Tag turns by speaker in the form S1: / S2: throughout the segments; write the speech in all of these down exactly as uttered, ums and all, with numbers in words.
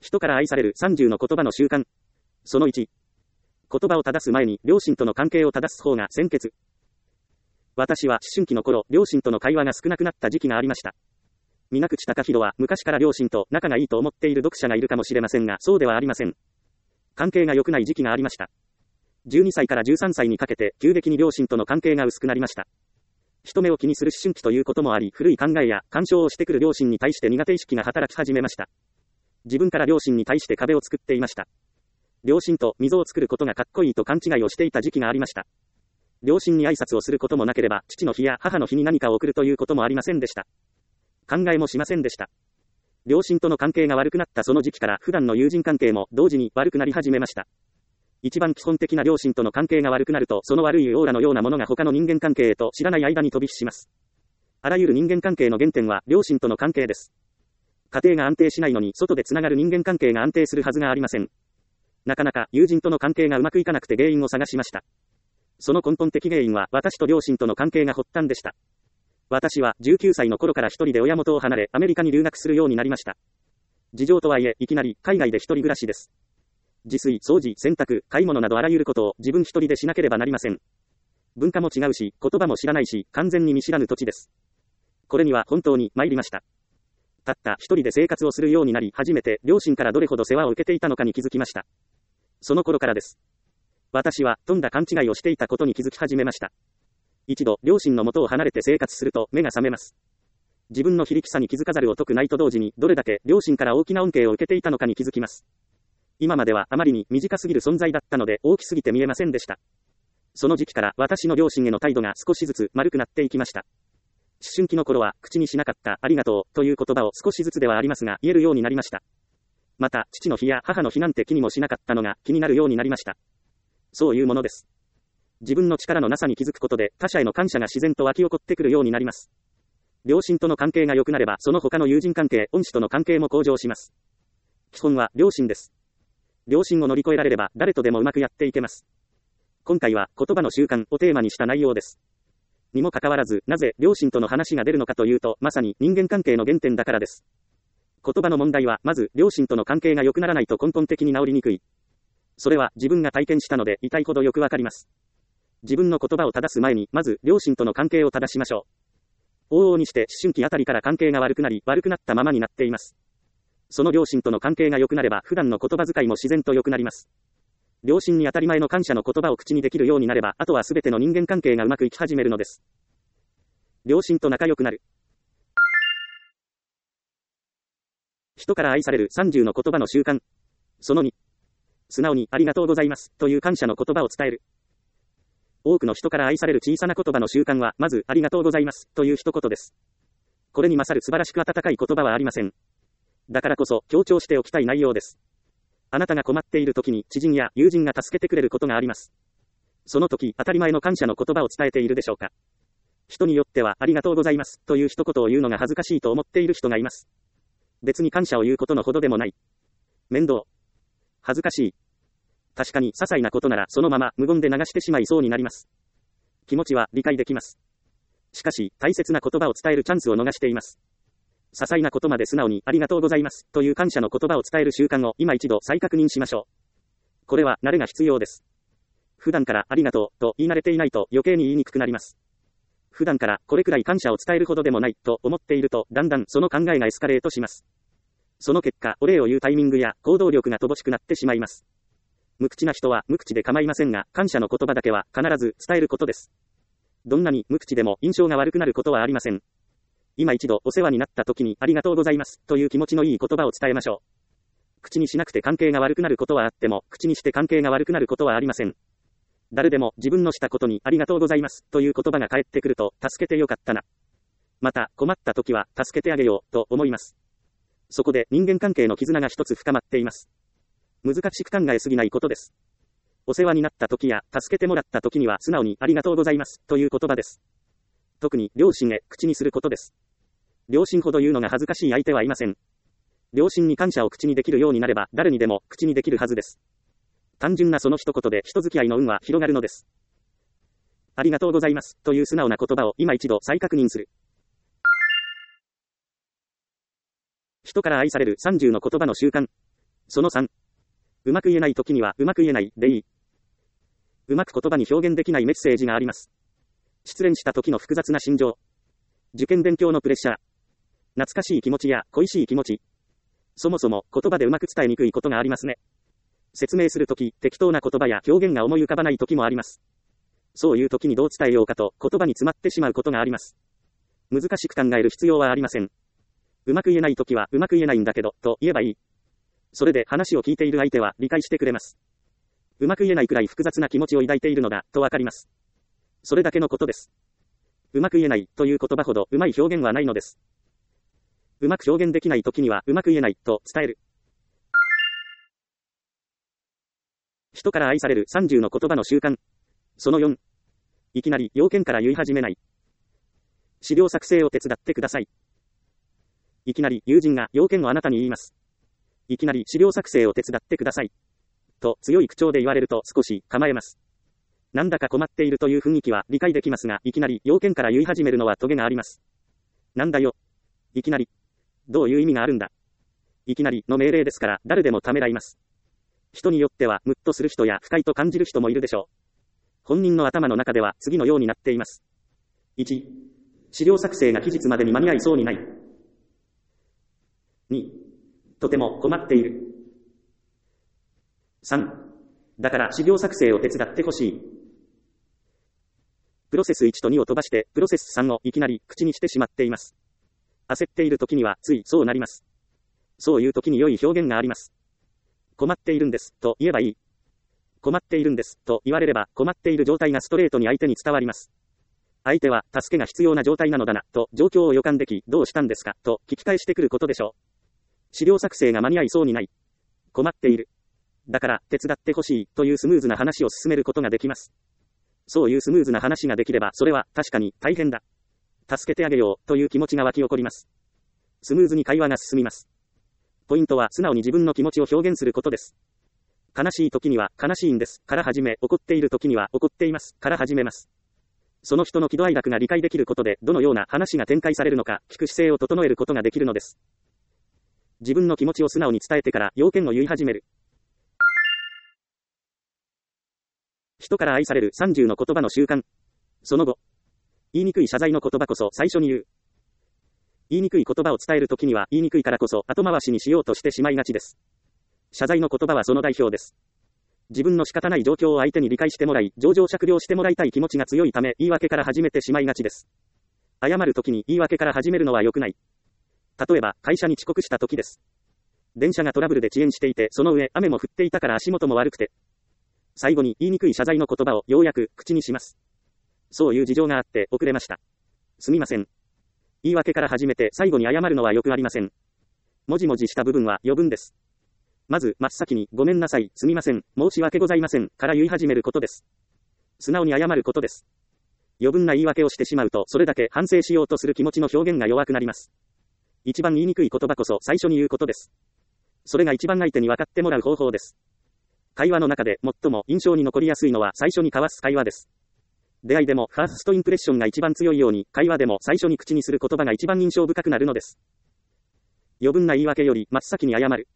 S1: 人から愛されるさんじゅうの言葉の習慣。そのいち。言葉を正す前に両親との関係を正す方が先決。私は思春期の頃、両親との会話が少なくなった時期がありました。水口貴弘は昔から両親と仲がいいと思っている読者がいるかもしれませんが、そうではありません。関係が良くない時期がありました。じゅうにさいからじゅうさんさいにかけて急激に両親との関係が薄くなりました。人目を気にする思春期ということもあり、古い考えや干渉をしてくる両親に対して苦手意識が働き始めました。自分から両親に対して壁を作っていました。両親と溝を作ることがかっこいいと勘違いをしていた時期がありました。両親に挨拶をすることもなければ、父の日や母の日に何かを送るということもありませんでした。考えもしませんでした。両親との関係が悪くなったその時期から普段の友人関係も同時に悪くなり始めました。一番基本的な両親との関係が悪くなると、その悪いオーラのようなものが他の人間関係へと知らない間に飛び火します。あらゆる人間関係の原点は両親との関係です。家庭が安定しないのに外でつながる人間関係が安定するはずがありません。なかなか友人との関係がうまくいかなくて原因を探しました。その根本的原因は私と両親との関係が発端でした。私はじゅうきゅうさいの頃から一人で親元を離れアメリカに留学するようになりました。事情とはいえいきなり海外で一人暮らしです。自炊、掃除、洗濯、買い物などあらゆることを自分一人でしなければなりません。文化も違うし、言葉も知らないし、完全に見知らぬ土地です。これには本当に参りました。たった一人で生活をするようになり、初めて両親からどれほど世話を受けていたのかに気づきました。その頃からです。私はとんだ勘違いをしていたことに気づき始めました。一度両親の元を離れて生活すると目が覚めます。自分の非力さに気づかざるを得くないと同時に、どれだけ両親から大きな恩恵を受けていたのかに気づきます。今まではあまりに短すぎる存在だったので大きすぎて見えませんでした。その時期から私の両親への態度が少しずつ丸くなっていきました。思春期の頃は口にしなかったありがとうという言葉を少しずつではありますが言えるようになりました。また父の日や母の日なんて気にもしなかったのが気になるようになりました。そういうものです。自分の力のなさに気づくことで他者への感謝が自然と湧き起こってくるようになります。両親との関係が良くなればその他の友人関係、恩師との関係も向上します。基本は両親です。両親を乗り越えられれば誰とでもうまくやっていけます。今回は言葉の習慣をテーマにした内容です。にもかかわらず、なぜ両親との話が出るのかというと、まさに人間関係の原点だからです。言葉の問題は、まず両親との関係が良くならないと根本的に治りにくい。それは自分が体験したので痛いほどよくわかります。自分の言葉を正す前に、まず両親との関係を正しましょう。往々にして思春期あたりから関係が悪くなり、悪くなったままになっています。その両親との関係が良くなれば、普段の言葉遣いも自然と良くなります。両親に当たり前の感謝の言葉を口にできるようになれば、あとはすべての人間関係がうまくいき始めるのです。両親と仲良くなる。人から愛されるさんじゅうの言葉の習慣。そのに。素直にありがとうございますという感謝の言葉を伝える。多くの人から愛される小さな言葉の習慣は、まずありがとうございますという一言です。これに勝る素晴らしく温かい言葉はありません。だからこそ強調しておきたい内容です。あなたが困っている時に知人や友人が助けてくれることがあります。その時、当たり前の感謝の言葉を伝えているでしょうか。人によってはありがとうございますという一言を言うのが恥ずかしいと思っている人がいます。別に感謝を言うことのほどでもない。面倒。恥ずかしい。確かに些細なことならそのまま無言で流してしまいそうになります。気持ちは理解できます。しかし、大切な言葉を伝えるチャンスを逃しています。些細なことまで素直にありがとうございますという感謝の言葉を伝える習慣を今一度再確認しましょう。これは慣れが必要です。普段からありがとうと言い慣れていないと余計に言いにくくなります。普段からこれくらい感謝を伝えるほどでもないと思っているとだんだんその考えがエスカレートします。その結果、お礼を言うタイミングや行動力が乏しくなってしまいます。無口な人は無口で構いませんが、感謝の言葉だけは必ず伝えることです。どんなに無口でも印象が悪くなることはありません。今一度お世話になった時にありがとうございますという気持ちのいい言葉を伝えましょう。口にしなくて関係が悪くなることはあっても、口にして関係が悪くなることはありません。誰でも自分のしたことにありがとうございますという言葉が返ってくると、助けてよかったな。また困った時は助けてあげようと思います。そこで人間関係の絆が一つ深まっています。難しく考えすぎないことです。お世話になった時や助けてもらった時には素直にありがとうございますという言葉です。特に両親へ口にすることです。両親ほど言うのが恥ずかしい相手はいません。両親に感謝を口にできるようになれば誰にでも口にできるはずです。単純なその一言で人付き合いの運は広がるのです。ありがとうございますという素直な言葉を今一度再確認する。人から愛されるさんじゅうの言葉の習慣。 そのさん、うまく言えないときにはうまく言えないでいい。うまく言葉に表現できないメッセージがあります。失恋した時の複雑な心情。受験勉強のプレッシャー。懐かしい気持ちや恋しい気持ち。そもそも言葉でうまく伝えにくいことがありますね。説明するとき、適当な言葉や表現が思い浮かばないときもあります。そういうときにどう伝えようかと言葉に詰まってしまうことがあります。難しく考える必要はありません。うまく言えないときはうまく言えないんだけど、と言えばいい。それで話を聞いている相手は理解してくれます。うまく言えないくらい複雑な気持ちを抱いているのだ、とわかります。それだけのことです。うまく言えないという言葉ほどうまい表現はないのです。うまく表現できないときにはうまく言えないと伝える。人から愛されるさんじゅうの言葉の習慣。そのよん。いきなり要件から言い始めない。資料作成を手伝ってください。いきなり友人が要件をあなたに言います。いきなり資料作成を手伝ってください。と強い口調で言われると少し構えます。なんだか困っているという雰囲気は理解できますが、いきなり要件から言い始めるのはトゲがあります。なんだよ。いきなり。どういう意味があるんだ。いきなりの命令ですから誰でもためらいます。人によってはムッとする人や不快と感じる人もいるでしょう。本人の頭の中では次のようになっています。いち、資料作成が期日までに間に合いそうにない。に、とても困っている。さん、だから資料作成を手伝ってほしい。プロセスいちとにを飛ばしてプロセスさんをいきなり口にしてしまっています。焦っている時にはついそうなります。そういう時に良い表現があります。困っているんですと言えばいい。困っているんですと言われれば困っている状態がストレートに相手に伝わります。相手は助けが必要な状態なのだなと状況を予感でき、どうしたんですかと聞き返してくることでしょう。資料作成が間に合いそうにない。困っている。だから手伝ってほしいというスムーズな話を進めることができます。そういうスムーズな話ができればそれは確かに大変だ。助けてあげようという気持ちが湧き起こります。スムーズに会話が進みます。ポイントは素直に自分の気持ちを表現することです。悲しい時には悲しいんですから始め、怒っている時には怒っていますから始めます。その人の喜怒哀楽が理解できることでどのような話が展開されるのか聞く姿勢を整えることができるのです。自分の気持ちを素直に伝えてから要件を言い始める。人から愛されるさんじゅうの言葉の習慣。そのご、言いにくい謝罪の言葉こそ最初に言う。言いにくい言葉を伝えるときには言いにくいからこそ後回しにしようとしてしまいがちです。謝罪の言葉はその代表です。自分の仕方ない状況を相手に理解してもらい、情状酌量してもらいたい気持ちが強いため言い訳から始めてしまいがちです。謝るときに言い訳から始めるのは良くない。例えば会社に遅刻したときです。電車がトラブルで遅延していて、その上雨も降っていたから足元も悪くて。最後に言いにくい謝罪の言葉をようやく口にします。そういう事情があって遅れました。すみません。言い訳から始めて最後に謝るのはよくありません。もじもじした部分は余分です。まず真っ先にごめんなさい、すみません、申し訳ございませんから言い始めることです。素直に謝ることです。余分な言い訳をしてしまうとそれだけ反省しようとする気持ちの表現が弱くなります。一番言いにくい言葉こそ最初に言うことです。それが一番相手に分かってもらう方法です。会話の中で最も印象に残りやすいのは最初に交わす会話です。出会いでもファーストインプレッションが一番強いように、会話でも最初に口にする言葉が一番印象深くなるのです。余分な言い訳より真っ先に謝る。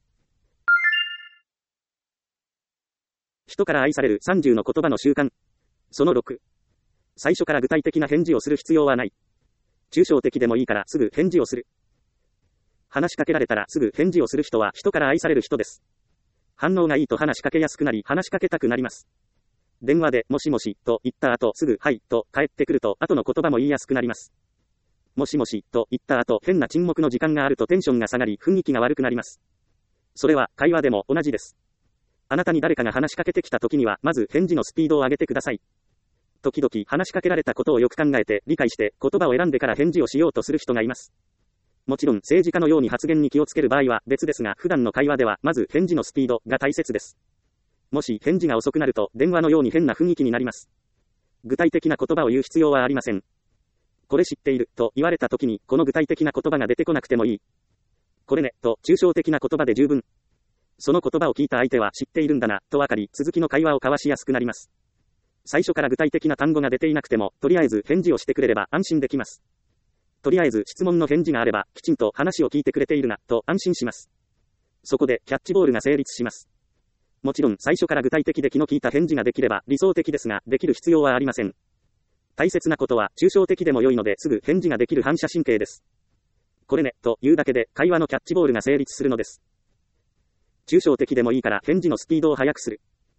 S1: 人から愛されるさんじゅうの言葉の習慣。そのろく、最初から具体的な返事をする必要はない。抽象的でもいいからすぐ返事をする。話しかけられたらすぐ返事をする人は人から愛される人です。反応がいいと話しかけやすくなり話しかけたくなります。電話でもしもしと言った後すぐはいと返ってくると後の言葉も言いやすくなります。もしもしと言った後変な沈黙の時間があるとテンションが下がり雰囲気が悪くなります。それは会話でも同じです。あなたに誰かが話しかけてきた時にはまず返事のスピードを上げてください。時々話しかけられたことをよく考えて理解して言葉を選んでから返事をしようとする人がいます。もちろん政治家のように発言に気をつける場合は別ですが、普段の会話ではまず返事のスピードが大切です。もし返事が遅くなると電話のように変な雰囲気になります。具体的な言葉を言う必要はありません。これ知っていると言われた時にこの具体的な言葉が出てこなくてもいい。これねと抽象的な言葉で十分。その言葉を聞いた相手は知っているんだなと分かり続きの会話を交わしやすくなります。最初から具体的な単語が出ていなくてもとりあえず返事をしてくれれば安心できます。とりあえず質問の返事があればきちんと話を聞いてくれているなと安心します。 そこでキャッチボールが成立します。もちろん最初から具体的で気の利いた返事ができれば理想的ですが、できる必要はありません。大切なことは抽象的でも良いのですぐ返事ができる反射神経です。これね、というだけで会話のキャッチボールが成立するのです。抽象的でもいいから返事のスピードを速くする。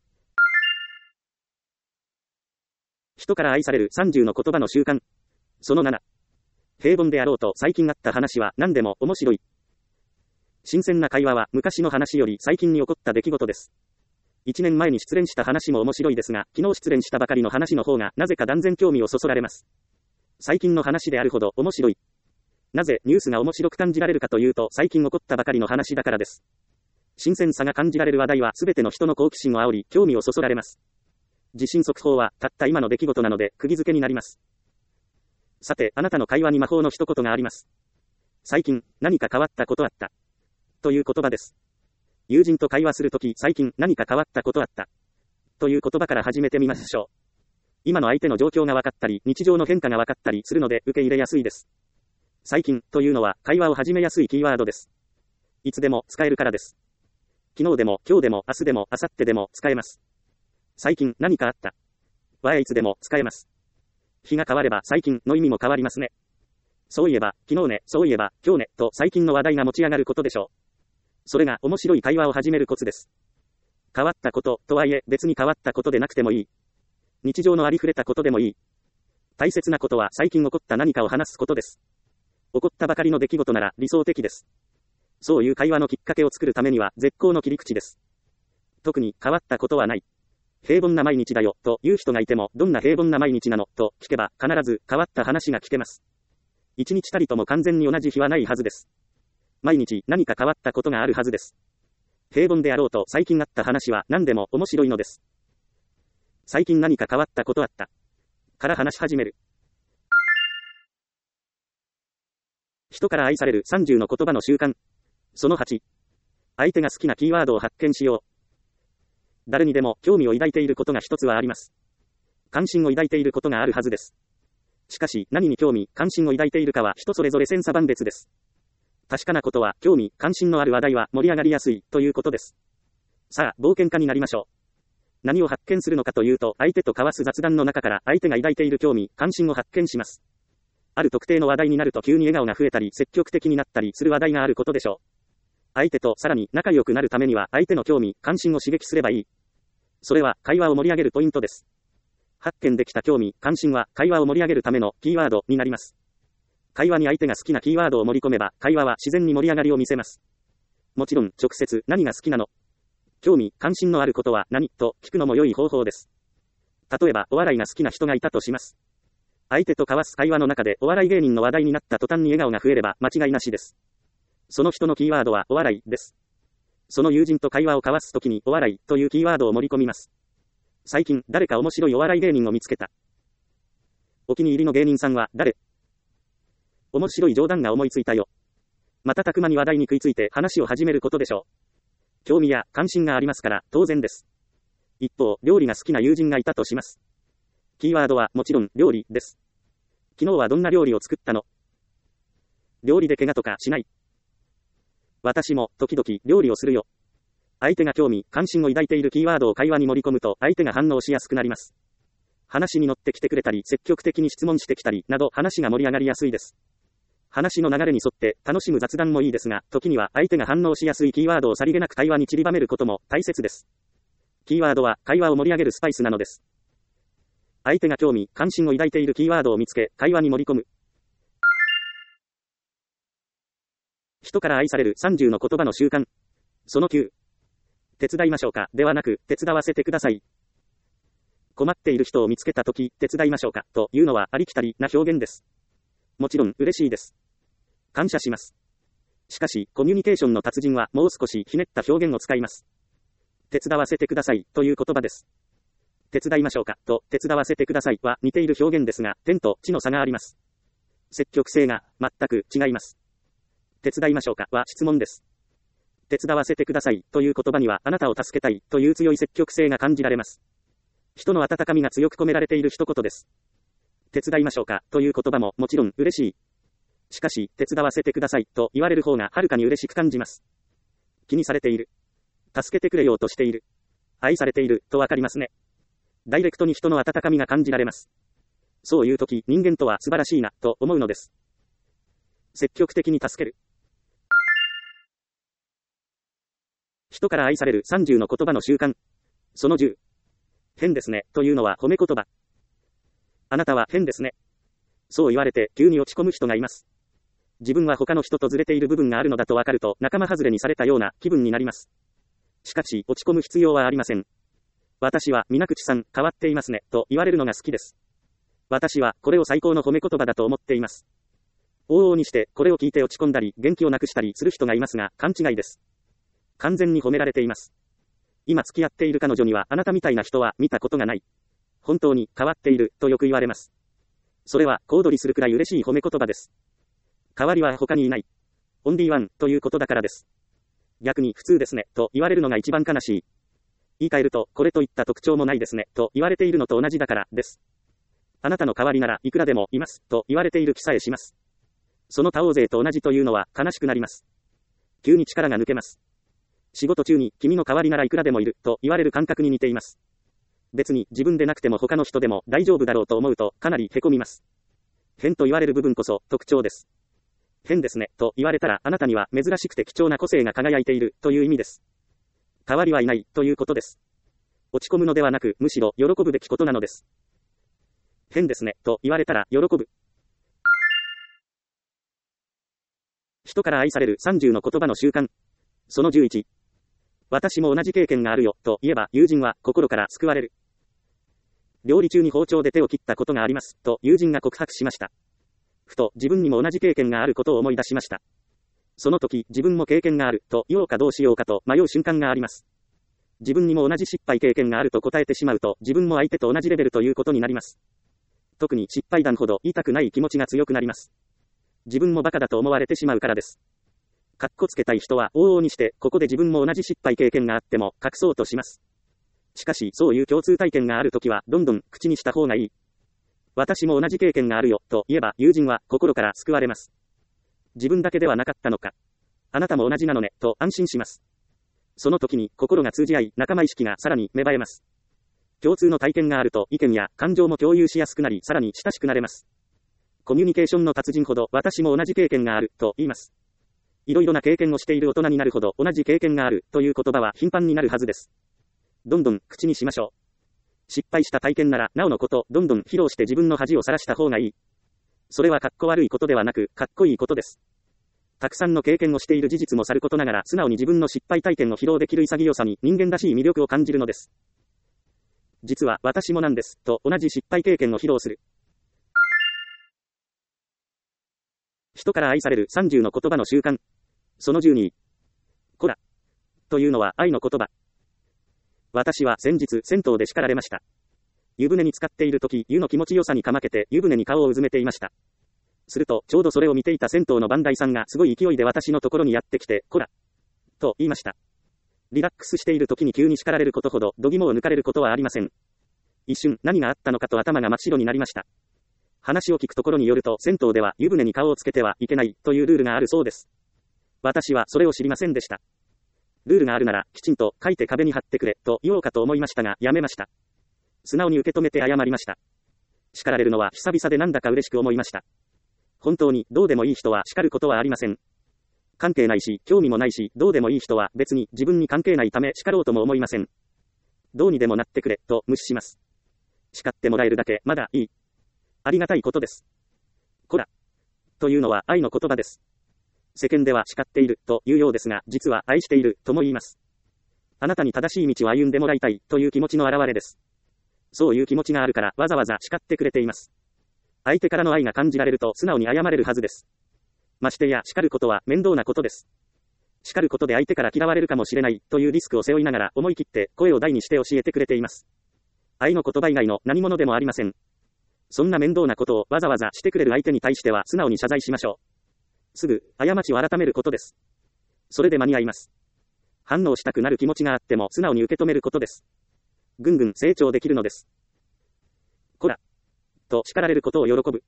S1: 人から愛されるさんじゅうの言葉の習慣。そのなな。平凡であろうと最近あった話は何でも面白い。新鮮な会話は昔の話より最近に起こった出来事です。いちねんまえに失恋した話も面白いですが、昨日失恋したばかりの話の方がなぜか断然興味をそそられます。最近の話であるほど面白い。なぜニュースが面白く感じられるかというと、最近起こったばかりの話だからです。新鮮さが感じられる話題はすべての人の好奇心を煽り、興味をそそられます。地震速報はたった今の出来事なので釘付けになります。さて、あなたの会話に魔法の一言があります。最近何か変わったことあった。という言葉です。友人と会話するとき、最近何か変わったことあった。という言葉から始めてみましょう。今の相手の状況が分かったり、日常の変化が分かったりするので受け入れやすいです。最近というのは会話を始めやすいキーワードです。いつでも使えるからです。昨日でも今日でも明日でも明後日でも使えます。最近何かあった。はいつでも使えます。日が変われば最近の意味も変わりますね。そういえば、昨日ね、そういえば、今日ね、と最近の話題が持ち上がることでしょう。それが面白い会話を始めるコツです。変わったこと、とはいえ別に変わったことでなくてもいい。日常のありふれたことでもいい。大切なことは最近起こった何かを話すことです。起こったばかりの出来事なら理想的です。そういう会話のきっかけを作るためには絶好の切り口です。特に変わったことはない。平凡な毎日だよ、という人がいても、どんな平凡な毎日なの、と聞けば必ず変わった話が聞けます。一日たりとも完全に同じ日はないはずです。毎日何か変わったことがあるはずです。平凡であろうと最近あった話は何でも面白いのです。最近何か変わったことあった。から話し始める。人から愛されるさんじゅうの言葉の習慣。そのはち。相手が好きなキーワードを発見しよう。誰にでも興味を抱いていることが一つはあります。関心を抱いていることがあるはずです。しかし、何に興味、関心を抱いているかは人それぞれ千差万別です。確かなことは、興味、関心のある話題は盛り上がりやすい、ということです。さあ、冒険家になりましょう。何を発見するのかというと、相手と交わす雑談の中から、相手が抱いている興味、関心を発見します。ある特定の話題になると急に笑顔が増えたり、積極的になったりする話題があることでしょう。相手とさらに仲良くなるためには、相手の興味、関心を刺激すればいい。それは、会話を盛り上げるポイントです。発見できた興味、関心は、会話を盛り上げるためのキーワードになります。会話に相手が好きなキーワードを盛り込めば、会話は自然に盛り上がりを見せます。もちろん、直接、何が好きなの？興味、関心のあることは何？と聞くのも良い方法です。例えば、お笑いが好きな人がいたとします。相手と交わす会話の中で、お笑い芸人の話題になった途端に笑顔が増えれば、間違いなしです。その人のキーワードは、お笑いです。その友人と会話を交わすときに、お笑いというキーワードを盛り込みます。最近、誰か面白いお笑い芸人を見つけた。お気に入りの芸人さんは誰？面白い冗談が思いついたよ。瞬く間に話題に食いついて話を始めることでしょう。興味や関心がありますから当然です。一方、料理が好きな友人がいたとします。キーワードはもちろん料理です。昨日はどんな料理を作ったの？料理で怪我とかしない？私も時々料理をするよ。相手が興味、関心を抱いているキーワードを会話に盛り込むと相手が反応しやすくなります。話に乗ってきてくれたり、積極的に質問してきたりなど話が盛り上がりやすいです。話の流れに沿って楽しむ雑談もいいですが、時には相手が反応しやすいキーワードをさりげなく会話に散りばめることも大切です。キーワードは会話を盛り上げるスパイスなのです。相手が興味、関心を抱いているキーワードを見つけ、会話に盛り込む。人から愛されるさんじゅうの言葉の習慣。そのきゅう。手伝いましょうかではなく、手伝わせてください。困っている人を見つけたとき、手伝いましょうかというのはありきたりな表現です。もちろん嬉しいです。感謝します。しかし、コミュニケーションの達人はもう少しひねった表現を使います。手伝わせてくださいという言葉です。手伝いましょうかと手伝わせてくださいは似ている表現ですが、天と地の差があります。積極性が全く違います。手伝いましょうかは質問です。手伝わせてくださいという言葉にはあなたを助けたいという強い積極性が感じられます。人の温かみが強く込められている一言です。手伝いましょうかという言葉ももちろん嬉しい。しかし、手伝わせてくださいと言われる方がはるかに嬉しく感じます。 気にされている。助けてくれようとしている。愛されている、とわかりますね。ダイレクトに人の温かみが感じられます。そういう時、人間とは素晴らしいな、と思うのです。積極的に助ける。人から愛されるさんじゅうの言葉の習慣。そのじゅう。変ですね、というのは褒め言葉。あなたは変ですね。そう言われて急に落ち込む人がいます。自分は他の人とずれている部分があるのだとわかると仲間外れにされたような気分になります。しかし、落ち込む必要はありません。私は、水口さん、変わっていますね、と言われるのが好きです。私は、これを最高の褒め言葉だと思っています。往々にして、これを聞いて落ち込んだり、元気をなくしたりする人がいますが、勘違いです。完全に褒められています。今付き合っている彼女には、あなたみたいな人は見たことがない。本当に変わっている、とよく言われます。それは、小躍りするくらい嬉しい褒め言葉です。代わりは他にいない。オンリーワン、ということだからです。逆に、普通ですね、と言われるのが一番悲しい。言い換えると、これといった特徴もないですね、と言われているのと同じだから、です。あなたの代わりならいくらでもいます、と言われている気さえします。その他大勢と同じというのは悲しくなります。急に力が抜けます。仕事中に、君の代わりならいくらでもいる、と言われる感覚に似ています。別に、自分でなくても他の人でも大丈夫だろうと思うと、かなり凹みます。変と言われる部分こそ、特徴です。変ですね、と言われたら、あなたには珍しくて貴重な個性が輝いている、という意味です。代わりはいない、ということです。落ち込むのではなく、むしろ、喜ぶべきことなのです。変ですね、と言われたら、喜ぶ。人から愛されるさんじゅうの言葉の習慣。そのじゅういち。私も同じ経験があるよ、と言えば、友人は、心から救われる。料理中に包丁で手を切ったことがあります、と友人が告白しました。ふと、自分にも同じ経験があることを思い出しました。その時、自分も経験がある、と言おうかどうしようかと迷う瞬間があります。自分にも同じ失敗経験があると答えてしまうと、自分も相手と同じレベルということになります。特に失敗談ほど言いたくない気持ちが強くなります。自分もバカだと思われてしまうからです。かっこつけたい人は往々にして、ここで自分も同じ失敗経験があっても、隠そうとします。しかし、そういう共通体験があるときは、どんどん口にした方がいい。私も同じ経験があるよ、と言えば、友人は心から救われます。自分だけではなかったのか。あなたも同じなのね、と安心します。その時に、心が通じ合い、仲間意識がさらに芽生えます。共通の体験があると、意見や感情も共有しやすくなり、さらに親しくなれます。コミュニケーションの達人ほど、私も同じ経験がある、と言います。いろいろな経験をしている大人になるほど、同じ経験がある、という言葉は頻繁になるはずです。どんどん口にしましょう。失敗した体験なら、なおのこと、どんどん披露して自分の恥を晒した方がいい。それはかっこ悪いことではなく、かっこいいことです。たくさんの経験をしている事実もさることながら、素直に自分の失敗体験を披露できる潔さに、人間らしい魅力を感じるのです。実は、私もなんです、と同じ失敗経験を披露する。人から愛されるさんじゅうの言葉の習慣。そのじゅうに。こら。というのは愛の言葉。私は先日、銭湯で叱られました。湯船に浸かっている時、湯の気持ちよさにかまけて、湯船に顔をうずめていました。すると、ちょうどそれを見ていた銭湯の番台さんがすごい勢いで私のところにやってきて、こら。と言いました。リラックスしている時に急に叱られることほど、度肝を抜かれることはありません。一瞬、何があったのかと頭が真っ白になりました。話を聞くところによると、銭湯では湯船に顔をつけてはいけないというルールがあるそうです。私はそれを知りませんでした。ルールがあるなら、きちんと書いて壁に貼ってくれ、と言おうかと思いましたが、やめました。素直に受け止めて謝りました。叱られるのは久々でなんだか嬉しく思いました。本当に、どうでもいい人は叱ることはありません。関係ないし、興味もないし、どうでもいい人は別に自分に関係ないため叱ろうとも思いません。どうにでもなってくれ、と無視します。叱ってもらえるだけ、まだいい。ありがたいことです。こら。というのは愛の言葉です。世間では叱っているというようですが、実は愛しているとも言います。あなたに正しい道を歩んでもらいたいという気持ちの表れです。そういう気持ちがあるからわざわざ叱ってくれています。相手からの愛が感じられると素直に謝れるはずです。ましてや叱ることは面倒なことです。叱ることで相手から嫌われるかもしれないというリスクを背負いながら思い切って声を大にして教えてくれています。愛の言葉以外の何者でもありません。そんな面倒なことをわざわざしてくれる相手に対しては素直に謝罪しましょう。すぐ、過ちを改めることです。それで間に合います。反応したくなる気持ちがあっても素直に受け止めることです。ぐんぐん成長できるのです。こら。と叱られることを喜ぶ。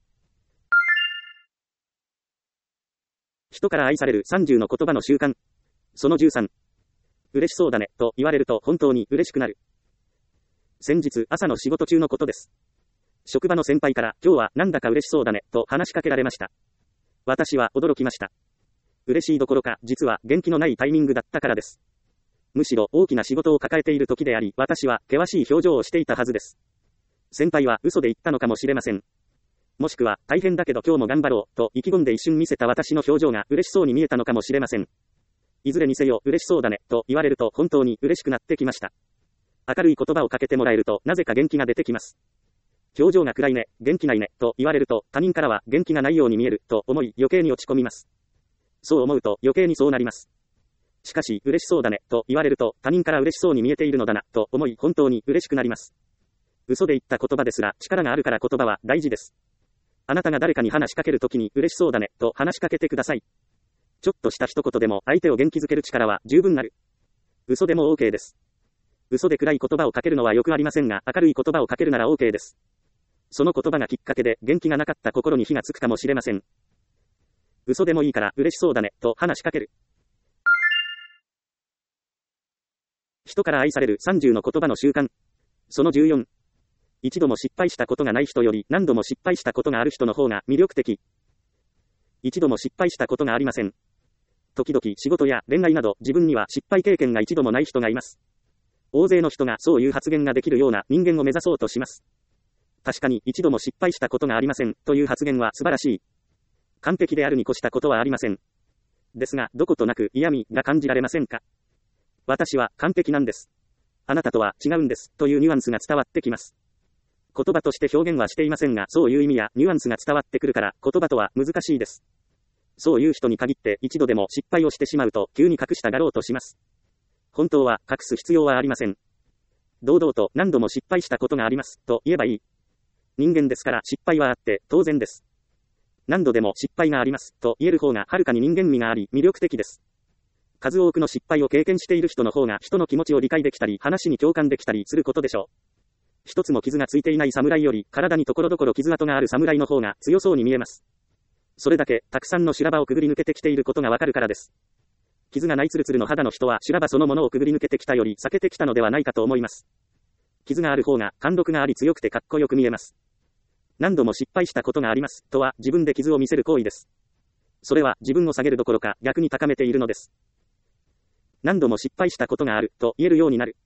S1: 人から愛されるさんじゅうの言葉の習慣。そのじゅうさん。 嬉しそうだね、と言われると本当に嬉しくなる。先日、朝の仕事中のことです。職場の先輩から、今日はなんだか嬉しそうだね、と話しかけられました。私は驚きました。嬉しいどころか、実は元気のないタイミングだったからです。むしろ大きな仕事を抱えている時であり、私は険しい表情をしていたはずです。先輩は嘘で言ったのかもしれません。もしくは、大変だけど今日も頑張ろう、と意気込んで一瞬見せた私の表情が嬉しそうに見えたのかもしれません。いずれにせよ嬉しそうだね、と言われると本当に嬉しくなってきました。明るい言葉をかけてもらえると、なぜか元気が出てきます。表情が暗いね、元気ないね、と言われると、他人からは元気がないように見える、と思い余計に落ち込みます。そう思うと余計にそうなります。しかし、嬉しそうだね、と言われると、他人から嬉しそうに見えているのだな、と思い本当に嬉しくなります。嘘で言った言葉ですら、力があるから言葉は大事です。あなたが誰かに話しかけるときに嬉しそうだね、と話しかけてください。ちょっとした一言でも相手を元気づける力は十分なる。嘘でも OK です。嘘で暗い言葉をかけるのはよくありませんが、明るい言葉をかけるなら OK です。その言葉がきっかけで元気がなかった心に火がつくかもしれません。嘘でもいいから嬉しそうだね、と話しかける。人から愛されるさんじゅうの言葉の習慣。そのじゅうよん。一度も失敗したことがない人より何度も失敗したことがある人の方が魅力的。一度も失敗したことがありません。時々仕事や恋愛など自分には失敗経験が一度もない人がいます。大勢の人がそういう発言ができるような人間を目指そうとします。確かに一度も失敗したことがありませんという発言は素晴らしい。完璧であるに越したことはありません。ですが、どことなく嫌味が感じられませんか？私は完璧なんです。あなたとは違うんです、というニュアンスが伝わってきます。言葉として表現はしていませんが、そういう意味やニュアンスが伝わってくるから、言葉とは難しいです。そういう人に限って一度でも失敗をしてしまうと、急に隠したがろうとします。本当は隠す必要はありません。堂々と何度も失敗したことがあります、と言えばいい。人間ですから失敗はあって当然です。何度でも失敗があります、と言える方がはるかに人間味があり魅力的です。数多くの失敗を経験している人の方が人の気持ちを理解できたり、話に共感できたりすることでしょう。一つも傷がついていない侍より、体にところどころ傷跡がある侍の方が強そうに見えます。それだけ、たくさんの修羅場をくぐり抜けてきていることがわかるからです。傷がないツルツルの肌の人は修羅場そのものをくぐり抜けてきたより避けてきたのではないかと思います。傷がある方が貫禄があり強くてかっこよく見えます。何度も失敗したことがあります、とは自分で傷を見せる行為です。それは自分を下げるどころか逆に高めているのです。何度も失敗したことがある、と言えるようになる。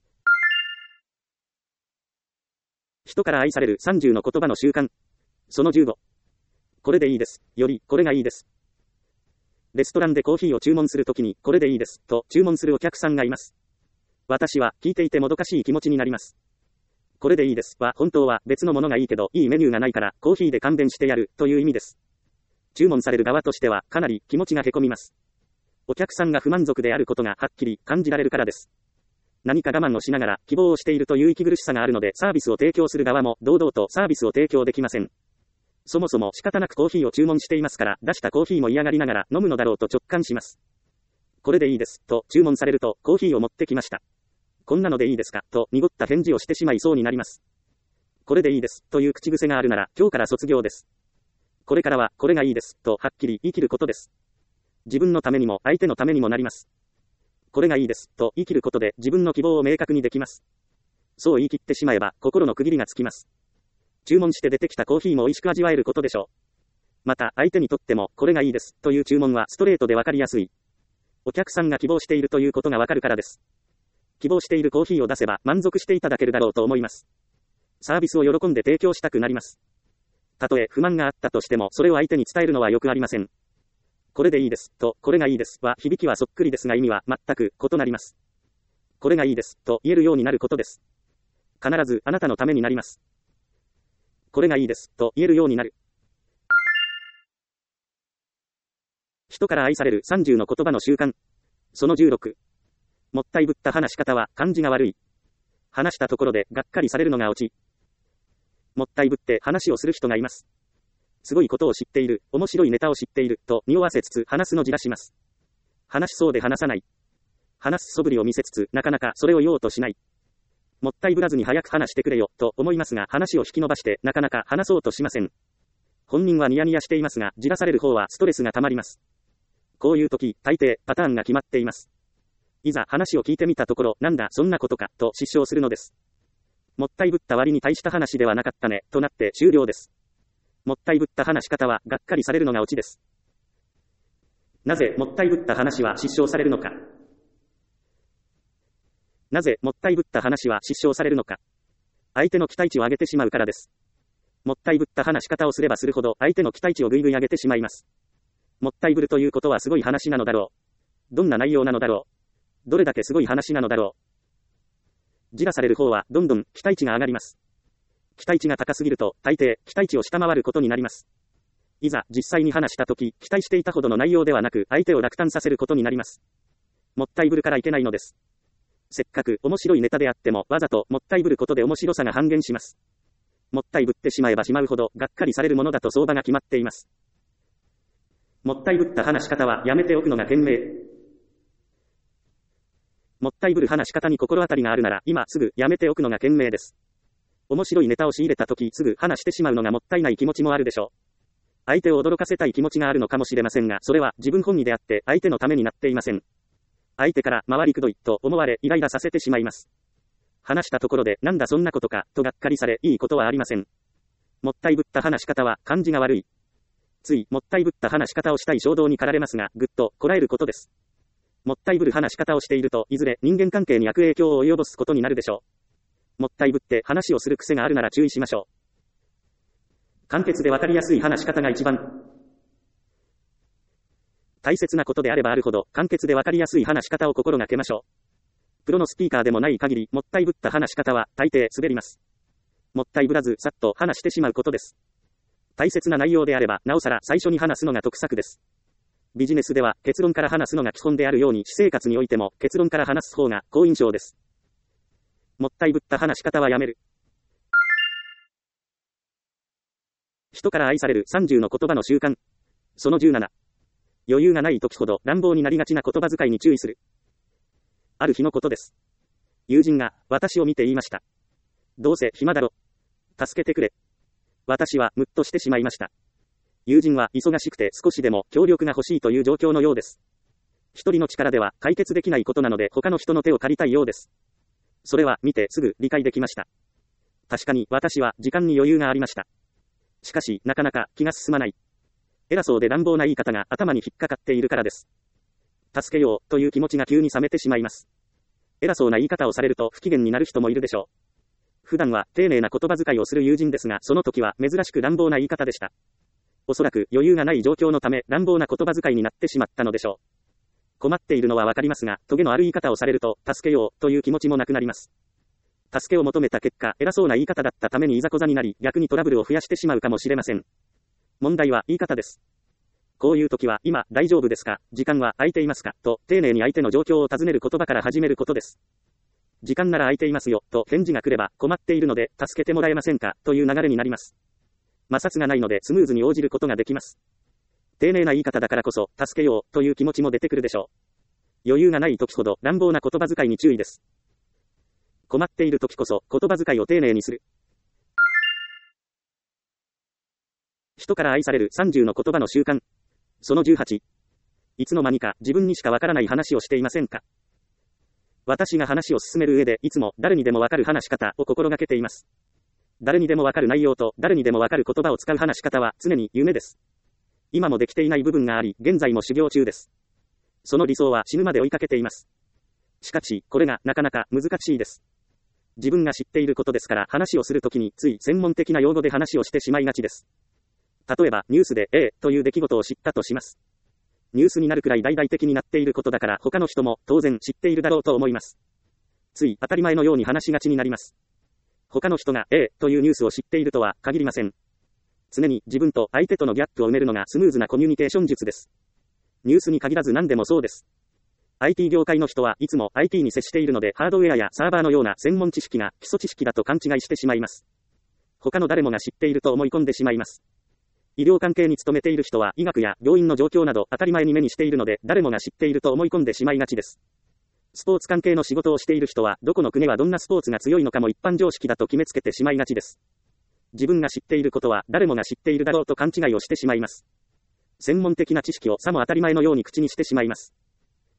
S1: 人から愛されるさんじゅうの言葉の習慣。そのじゅうご。これでいいです。より、これがいいです。レストランでコーヒーを注文するときに、これでいいです、と注文するお客さんがいます。私は、聞いていてもどかしい気持ちになります。これでいいです、は、本当は別のものがいいけど、いいメニューがないから、コーヒーで勘弁してやる、という意味です。注文される側としては、かなり気持ちがへこみます。お客さんが不満足であることがはっきり感じられるからです。何か我慢をしながら希望をしているという息苦しさがあるので、サービスを提供する側も堂々とサービスを提供できません。そもそも仕方なくコーヒーを注文していますから、出したコーヒーも嫌がりながら飲むのだろうと直感します。これでいいです、と注文されると、コーヒーを持ってきました。こんなのでいいですか、と濁った返事をしてしまいそうになります。これでいいです、という口癖があるなら、今日から卒業です。これからは、これがいいです、とはっきり言い切ることです。自分のためにも相手のためにもなります。これがいいです、と言い切ることで自分の希望を明確にできます。そう言い切ってしまえば心の区切りがつきます。注文して出てきたコーヒーも美味しく味わえることでしょう。また相手にとってもこれがいいです、という注文はストレートでわかりやすい。お客さんが希望しているということがわかるからです。希望しているコーヒーを出せば満足していただけるだろうと思います。サービスを喜んで提供したくなります。たとえ不満があったとしてもそれを相手に伝えるのはよくありません。これでいいです、と、これがいいです、は、響きはそっくりですが意味は全く異なります。これがいいです、と言えるようになることです。必ずあなたのためになります。これがいいです、と言えるようになる。人から愛されるさんじゅうの言葉の習慣。そのじゅうろく。もったいぶった話し方は感じが悪い。話したところでがっかりされるのがオチ。もったいぶって話をする人がいます。すごいことを知っている、面白いネタを知っている、と匂わせつつ話すのじらします。話しそうで話さない。話す素振りを見せつつ、なかなかそれを言おうとしない。もったいぶらずに早く話してくれよ、と思いますが話を引き伸ばして、なかなか話そうとしません。本人はニヤニヤしていますが、じらされる方はストレスが溜まります。こういう時、大抵、パターンが決まっています。 いざ話を聞いてみたところ、なんだそんなことか、と失笑するのです。もったいぶった割に大した話ではなかったね、となって終了です。もったいぶった話し方は、がっかりされるのがオチです。なぜ、もったいぶった話は失笑されるのか。なぜ、もったいぶった話は失笑されるのか。相手の期待値を上げてしまうからです。もったいぶった話し方をすればするほど、相手の期待値をぐいぐい上げてしまいます。もったいぶるということはすごい話なのだろう。どんな内容なのだろう。どれだけすごい話なのだろう。じらされる方は、どんどん期待値が上がります。期待値が高すぎると、大抵、期待値を下回ることになります。いざ、実際に話したとき、期待していたほどの内容ではなく、相手を落胆させることになります。もったいぶるからいけないのです。せっかく面白いネタであっても、わざともったいぶることで面白さが半減します。もったいぶってしまえばしまうほど、がっかりされるものだと相場が決まっています。もったいぶった話し方はやめておくのが賢明。もったいぶる話し方に心当たりがあるなら、今すぐやめておくのが賢明です。面白いネタを仕入れたとき、すぐ話してしまうのがもったいない気持ちもあるでしょう。相手を驚かせたい気持ちがあるのかもしれませんが、それは自分本位であって、相手のためになっていません。相手から回りくどいと思われ、イライラさせてしまいます。話したところで、なんだそんなことか、とがっかりされ、いいことはありません。もったいぶった話し方は、感じが悪い。つい、もったいぶった話し方をしたい衝動に駆られますが、ぐっと、こらえることです。もったいぶる話し方をしていると、いずれ人間関係に悪影響を及ぼすことになるでしょう。もったいぶって話をする癖があるなら注意しましょう。簡潔でわかりやすい話し方が一番大切なことであればあるほど、簡潔でわかりやすい話し方を心がけましょう。プロのスピーカーでもない限り、もったいぶった話し方は、大抵滑ります。もったいぶらず、さっと話してしまうことです。大切な内容であれば、なおさら最初に話すのが得策です。ビジネスでは、結論から話すのが基本であるように、私生活においても、結論から話す方が、好印象です。もったいぶった話し方はやめる。人から愛されるさんじゅうの言葉の習慣。そのじゅうなな。余裕がない時ほど乱暴になりがちな言葉遣いに注意する。ある日のことです。友人が、私を見て言いました。どうせ暇だろ。助けてくれ。私は、ムッとしてしまいました。友人は、忙しくて少しでも協力が欲しいという状況のようです。一人の力では解決できないことなので、他の人の手を借りたいようです。それは、見てすぐ理解できました。確かに、私は、時間に余裕がありました。しかし、なかなか気が進まない。偉そうで乱暴な言い方が頭に引っかかっているからです。助けようという気持ちが急に冷めてしまいます。偉そうな言い方をされると不機嫌になる人もいるでしょう。普段は丁寧な言葉遣いをする友人ですが、その時は珍しく乱暴な言い方でした。おそらく余裕がない状況のため乱暴な言葉遣いになってしまったのでしょう。困っているのはわかりますが、トゲのある言い方をされると、助けようという気持ちもなくなります。助けを求めた結果、偉そうな言い方だったためにいざこざになり、逆にトラブルを増やしてしまうかもしれません。問題は言い方です。こういう時は、今、大丈夫ですか？時間は空いていますか？と、丁寧に相手の状況を尋ねる言葉から始めることです。時間なら空いていますよ、と返事が来れば、困っているので、助けてもらえませんか？という流れになります。摩擦がないので、スムーズに応じることができます。丁寧な言い方だからこそ、助けよう、という気持ちも出てくるでしょう。余裕がない時ほど、乱暴な言葉遣いに注意です。困っている時こそ、言葉遣いを丁寧にする。人から愛されるさんじゅうの言葉の習慣。そのじゅうはち。いつの間にか自分にしかわからない話をしていませんか？私が話を進める上でいつも誰にでもわかる話し方を心がけています。誰にでもわかる内容と誰にでもわかる言葉を使う話し方は常に夢です。今もできていない部分があり、現在も修行中です。その理想は死ぬまで追いかけています。しかし、これがなかなか難しいです。自分が知っていることですから話をするときについ専門的な用語で話をしてしまいがちです。例えば、ニュースで A という出来事を知ったとします。ニュースになるくらい大々的になっていることだから他の人も当然知っているだろうと思います。つい当たり前のように話しがちになります。他の人が A というニュースを知っているとは限りません。常に自分と相手とのギャップを埋めるのがスムーズなコミュニケーション術です。ニュースに限らず何でもそうです。アイティー 業界の人はいつも アイティー に接しているのでハードウェアやサーバーのような専門知識が基礎知識だと勘違いしてしまいます。他の誰もが知っていると思い込んでしまいます。医療関係に勤めている人は医学や病院の状況など当たり前に目にしているので誰もが知っていると思い込んでしまいがちです。スポーツ関係の仕事をしている人はどこの国はどんなスポーツが強いのかも一般常識だと決めつけてしまいがちです。自分が知っていることは誰もが知っているだろうと勘違いをしてしまいます。専門的な知識をさも当たり前のように口にしてしまいます。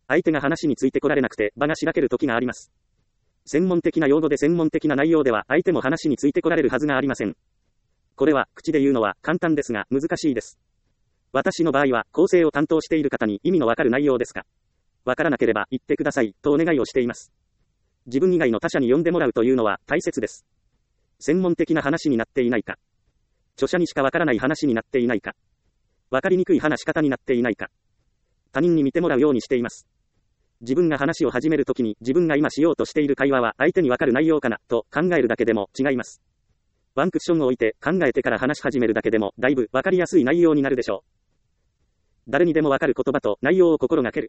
S1: 相手が話についてこられなくて場がしらける時があります。専門的な用語で専門的な内容では相手も話についてこられるはずがありません。これは口で言うのは簡単ですが難しいです。私の場合は構成を担当している方に意味のわかる内容ですか、わからなければ言ってくださいとお願いをしています。自分以外の他者に読んでもらうというのは大切です。専門的な話になっていないか、著者にしかわからない話になっていないか、わかりにくい話し方になっていないか、他人に見てもらうようにしています。自分が話を始めるときに自分が今しようとしている会話は相手にわかる内容かなと考えるだけでも違います。ワンクッションを置いて考えてから話し始めるだけでもだいぶわかりやすい内容になるでしょう。誰にでもわかる言葉と内容を心がける。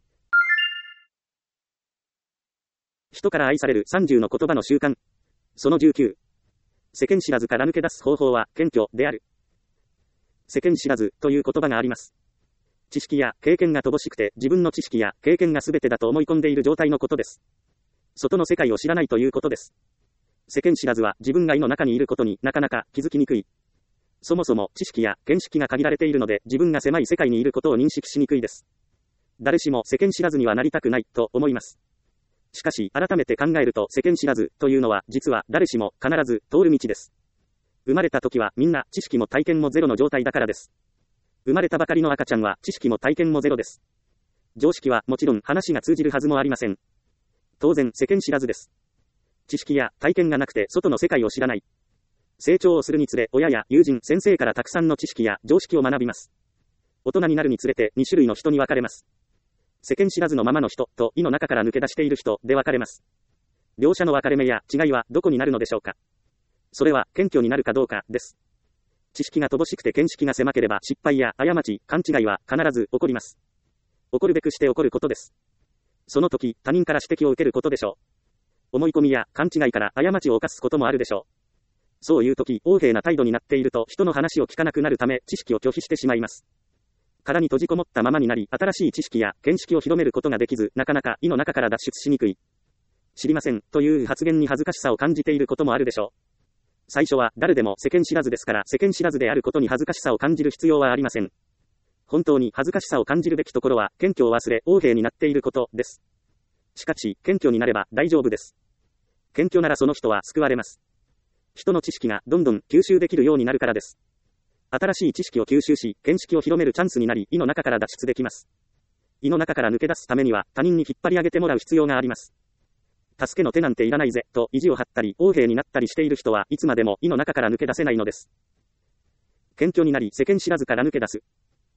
S1: 人から愛されるさんじゅうの言葉の習慣。そのじゅうきゅう。世間知らずから抜け出す方法は謙虚である。世間知らずという言葉があります。知識や経験が乏しくて自分の知識や経験が全てだと思い込んでいる状態のことです。外の世界を知らないということです。世間知らずは自分が胃の中にいることになかなか気づきにくい。そもそも知識や見識が限られているので自分が狭い世界にいることを認識しにくいです。誰しも世間知らずにはなりたくないと思います。しかし改めて考えると世間知らずというのは実は誰しも必ず通る道です。生まれた時はみんな知識も体験もゼロの状態だからです。生まれたばかりの赤ちゃんは知識も体験もゼロです。常識はもちろん話が通じるはずもありません。当然世間知らずです。知識や体験がなくて外の世界を知らない。成長をするにつれ親や友人、先生からたくさんの知識や常識を学びます。大人になるにつれてに種類の人に分かれます。世間知らずのままの人と胃の中から抜け出している人で分かれます。両者の分かれ目や違いはどこになるのでしょうか。それは謙虚になるかどうかです。知識が乏しくて見識が狭ければ失敗や過ち、勘違いは必ず起こります。起こるべくして起こることです。その時他人から指摘を受けることでしょう。思い込みや勘違いから過ちを犯すこともあるでしょう。そういう時、横柄な態度になっていると人の話を聞かなくなるため知識を拒否してしまいます。殻に閉じこもったままになり、新しい知識や見識を広めることができず、なかなか胃の中から脱出しにくい。知りませんという発言に恥ずかしさを感じていることもあるでしょう。最初は誰でも世間知らずですから、世間知らずであることに恥ずかしさを感じる必要はありません。本当に恥ずかしさを感じるべきところは、謙虚を忘れ、横柄になっていることです。しかし、謙虚になれば大丈夫です。謙虚ならその人は救われます。人の知識がどんどん吸収できるようになるからです。新しい知識を吸収し、見識を広めるチャンスになり、胃の中から脱出できます。胃の中から抜け出すためには、他人に引っ張り上げてもらう必要があります。助けの手なんていらないぜ、と意地を張ったり、横柄になったりしている人はいつまでも胃の中から抜け出せないのです。謙虚になり、世間知らずから抜け出す。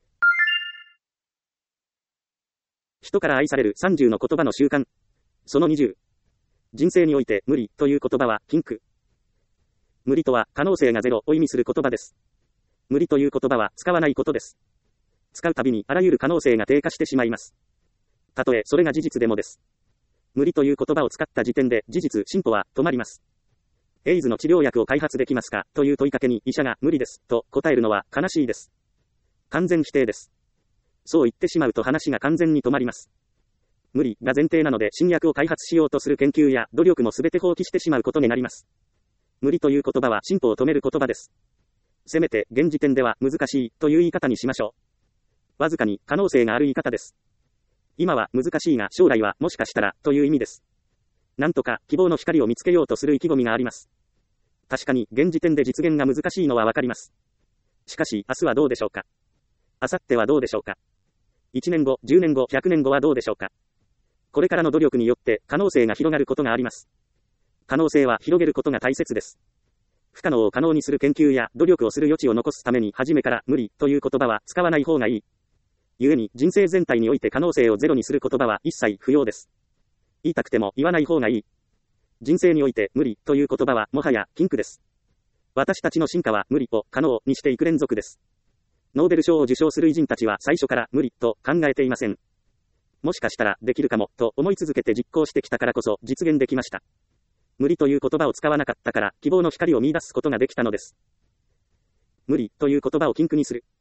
S1: 人から愛されるさんじゅうの言葉の習慣。そのにじゅう。人生において無理という言葉は禁句。無理とは可能性がゼロを意味する言葉です。無理という言葉は使わないことです。使うたびにあらゆる可能性が低下してしまいます。たとえそれが事実でもです。無理という言葉を使った時点で事実進歩は止まります。エイズの治療薬を開発できますかという問いかけに医者が無理ですと答えるのは悲しいです。完全否定です。そう言ってしまうと話が完全に止まります。無理が前提なので新薬を開発しようとする研究や努力もすべて放棄してしまうことになります。無理という言葉は進歩を止める言葉です。せめて現時点では難しいという言い方にしましょう。わずかに可能性がある言い方です。今は難しいが将来はもしかしたらという意味です。なんとか希望の光を見つけようとする意気込みがあります。確かに現時点で実現が難しいのはわかります。しかし明日はどうでしょうか。明後日はどうでしょうか。いちねんご、じゅうねんご、ひゃくねんごはどうでしょうか。これからの努力によって可能性が広がることがあります。可能性は広げることが大切です。不可能を可能にする研究や努力をする余地を残すために初めから無理という言葉は使わない方がいい。故に人生全体において可能性をゼロにする言葉は一切不要です。言いたくても言わない方がいい。人生において無理という言葉はもはや禁句です。私たちの進化は無理を可能にしていく連続です。ノーベル賞を受賞する偉人たちは最初から無理と考えていません。もしかしたらできるかもと思い続けて実行してきたからこそ実現できました。無理という言葉を使わなかったから希望の光を見出すことができたのです。無理という言葉を禁句にする。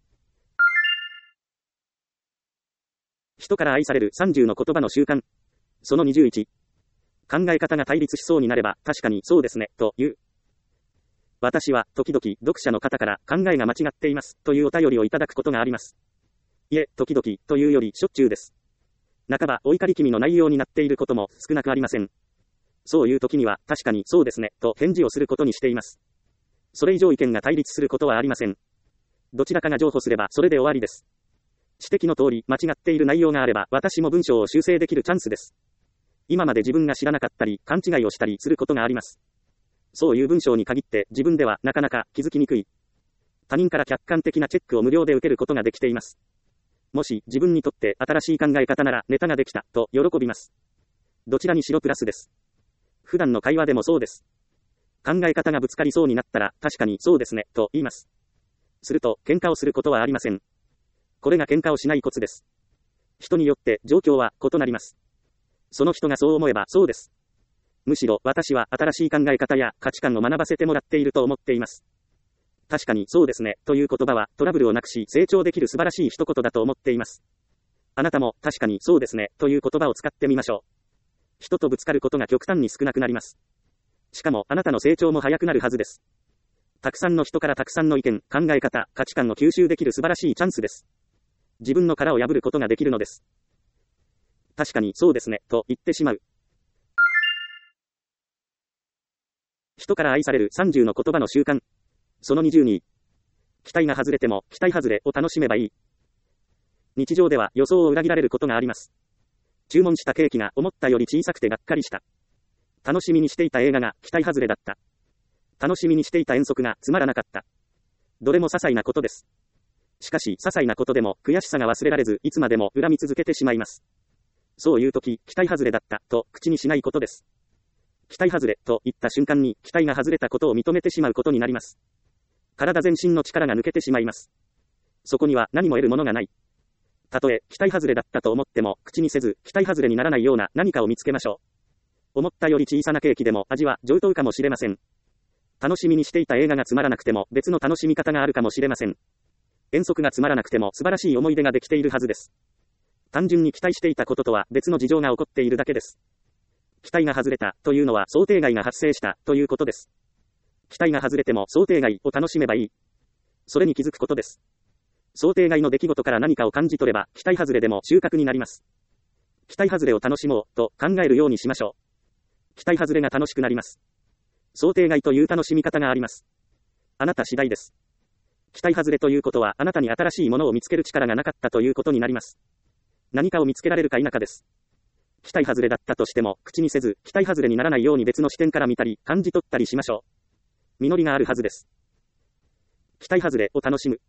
S1: 人から愛されるさんじゅうの言葉の習慣。そのにじゅういち。考え方が対立しそうになれば確かにそうですねという。私は時々読者の方から考えが間違っていますというお便りをいただくことがあります。いえ、時々というよりしょっちゅうです。 半ばお怒り気味の内容になっていることも少なくありません。そういう時には、確かにそうですね、と返事をすることにしています。それ以上意見が対立することはありません。どちらかが譲歩すればそれで終わりです。指摘の通り間違っている内容があれば私も文章を修正できるチャンスです。今まで自分が知らなかったり勘違いをしたりすることがあります。そういう文章に限って自分ではなかなか気づきにくい。他人から客観的なチェックを無料で受けることができています。もし自分にとって新しい考え方ならネタができたと喜びます。どちらにしろプラスです。普段の会話でもそうです。考え方がぶつかりそうになったら確かにそうですねと言います。すると喧嘩をすることはありません。これが喧嘩をしないコツです。人によって状況は異なります。その人がそう思えばそうです。むしろ私は新しい考え方や価値観を学ばせてもらっていると思っています。確かにそうですねという言葉はトラブルをなくし成長できる素晴らしい一言だと思っています。あなたも確かにそうですねという言葉を使ってみましょう。人とぶつかることが極端に少なくなります。しかもあなたの成長も早くなるはずです。たくさんの人からたくさんの意見、考え方、価値観を吸収できる素晴らしいチャンスです。自分の殻を破ることができるのです。確かにそうですねと言ってしまう。人から愛されるさんじゅうの言葉の習慣。そのにじゅうに。期待が外れても期待外れを楽しめばいい。日常では予想を裏切られることがあります。注文したケーキが思ったより小さくてがっかりした。楽しみにしていた映画が期待外れだった。楽しみにしていた遠足がつまらなかった。どれも些細なことです。しかし、些細なことでも悔しさが忘れられず、いつまでも恨み続けてしまいます。そういう時、期待外れだったと口にしないことです。期待外れと言った瞬間に期待が外れたことを認めてしまうことになります。体全身の力が抜けてしまいます。そこには何も得るものがない。たとえ期待外れだったと思っても口にせず期待外れにならないような何かを見つけましょう。思ったより小さなケーキでも味は上等かもしれません。楽しみにしていた映画がつまらなくても別の楽しみ方があるかもしれません。遠足がつまらなくても素晴らしい思い出ができているはずです。単純に期待していたこととは別の事情が起こっているだけです。期待が外れたというのは想定外が発生したということです。期待が外れても想定外を楽しめばいい。それに気づくことです。想定外の出来事から何かを感じ取れば期待外れでも収穫になります。期待外れを楽しもうと考えるようにしましょう。期待外れが楽しくなります。想定外という楽しみ方があります。あなた次第です。期待外れということはあなたに新しいものを見つける力がなかったということになります。何かを見つけられるか否かです。期待外れだったとしても口にせず期待外れにならないように別の視点から見たり感じ取ったりしましょう。実りがあるはずです。期待外れを楽しむ。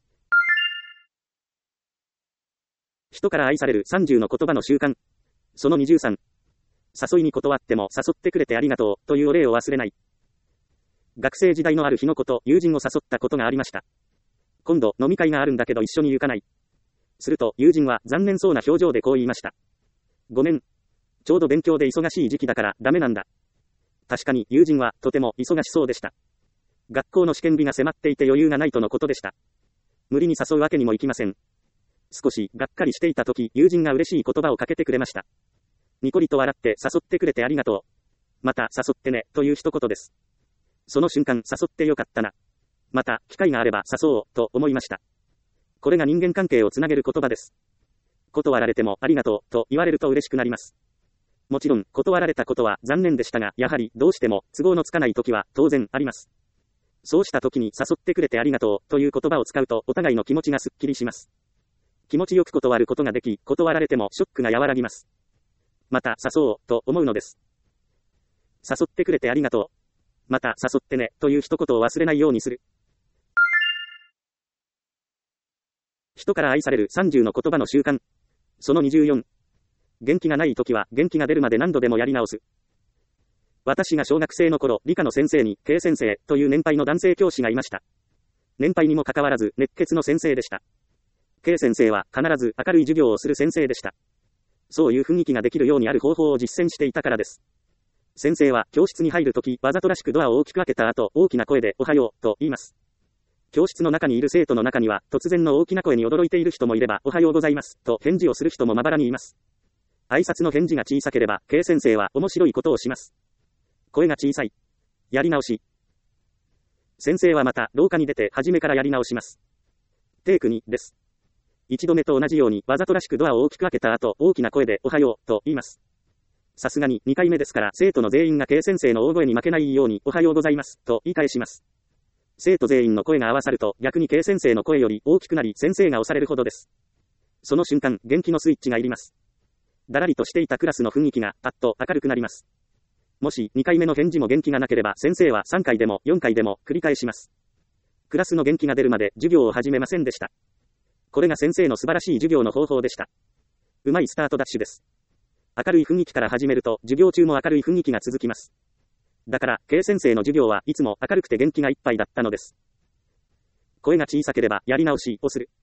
S1: 人から愛されるさんじゅうの言葉の習慣。そのにじゅうさん。誘いに断っても誘ってくれてありがとうというお礼を忘れない。学生時代のある日のこと、友人を誘ったことがありました。今度飲み会があるんだけど一緒に行かない。すると友人は残念そうな表情でこう言いました。ごめん。ちょうど勉強で忙しい時期だからダメなんだ。確かに友人はとても忙しそうでした。学校の試験日が迫っていて余裕がないとのことでした。無理に誘うわけにもいきません。少しがっかりしていた時、友人が嬉しい言葉をかけてくれました。ニコリと笑って誘ってくれてありがとう。また誘ってね、という一言です。その瞬間、誘ってよかったな。また、機会があれば誘おう、と思いました。これが人間関係をつなげる言葉です。断られてもありがとう、と言われると嬉しくなります。もちろん、断られたことは残念でしたが、やはりどうしても都合のつかない時は当然あります。そうした時に誘ってくれてありがとう、という言葉を使うとお互いの気持ちがすっきりします。気持ちよく断ることができ、断られてもショックが和らぎます。また誘おう、と思うのです。誘ってくれてありがとう。また誘ってね、という一言を忘れないようにする。人から愛されるさんじゅうの言葉の習慣。そのにじゅうよん。元気がない時は元気が出るまで何度でもやり直す。私が小学生の頃、理科の先生に、K先生という年配の男性教師がいました。年配にもかかわらず熱血の先生でした。K先生は必ず明るい授業をする先生でした。そういう雰囲気ができるようにある方法を実践していたからです。先生は教室に入るとき、わざとらしくドアを大きく開けた後、大きな声でおはようと言います。教室の中にいる生徒の中には、突然の大きな声に驚いている人もいれば、おはようございますと返事をする人もまばらにいます。挨拶の返事が小さければ、K先生は面白いことをします。声が小さい。やり直し。先生はまた廊下に出て初めからやり直します。テイクにです。 一度目と同じようにわざとらしくドアを大きく開けた後、大きな声でおはようと言います。さすがににかいめですから、生徒の全員が K 先生の大声に負けないようにおはようございますと言い返します。生徒全員の声が合わさると逆に K 先生の声より大きくなり先生が押されるほどです。その瞬間、元気のスイッチが入ります。だらりとしていたクラスの雰囲気がパッと明るくなります。もしにかいめの返事も元気がなければ先生はさんかいでもよんかいでも繰り返します。クラスの元気が出るまで授業を始めませんでした。これが先生の素晴らしい授業の方法でした。うまいスタートダッシュです。明るい雰囲気から始めると授業中も明るい雰囲気が続きます。だから、K 先生の授業はいつも明るくて元気がいっぱいだったのです。声が小さければやり直しをする。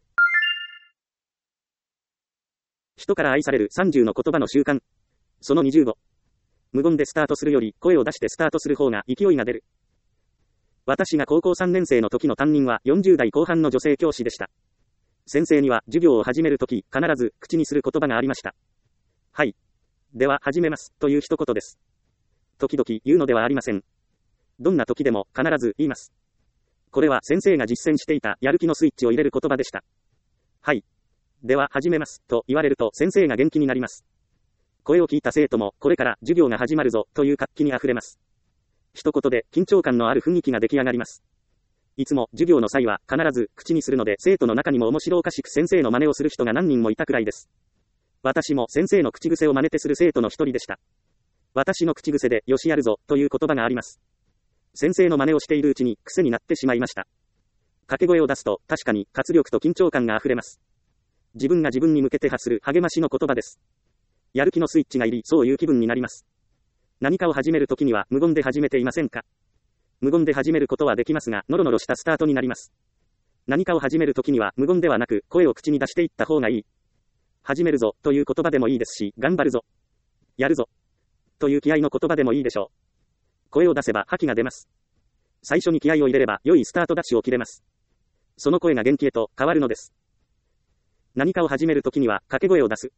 S1: 人から愛されるさんじゅうの言葉の習慣。そのにじゅうご。無言でスタートするより声を出してスタートする方が勢いが出る。私が高校さんねん生の時の担任はよんじゅう代後半の女性教師でした。先生には授業を始めるとき必ず口にする言葉がありました。はい。では始めますという一言です。時々言うのではありません。どんな時でも必ず言います。これは先生が実践していたやる気のスイッチを入れる言葉でした。はい。では始めますと言われると先生が元気になります。声を聞いた生徒もこれから授業が始まるぞという活気にあふれます。一言で緊張感のある雰囲気が出来上がります。いつも授業の際は必ず口にするので生徒の中にも面白おかしく先生の真似をする人が何人もいたくらいです。私も先生の口癖を真似てする生徒の一人でした。私の口癖でよしやるぞという言葉があります。先生の真似をしているうちに癖になってしまいました。掛け声を出すと確かに活力と緊張感があふれます。自分が自分に向けて発する励ましの言葉です。やる気のスイッチが入り、そういう気分になります。何かを始めるときには無言で始めていませんか？無言で始めることはできますが、ノロノロしたスタートになります。何かを始めるときには無言ではなく、声を口に出していった方がいい。始めるぞという言葉でもいいですし、頑張るぞ、やるぞという気合の言葉でもいいでしょう。声を出せば覇気が出ます。最初に気合を入れれば良いスタートダッシュを切れます。その声が元気へと変わるのです。何かを始めるときには掛け声を出す。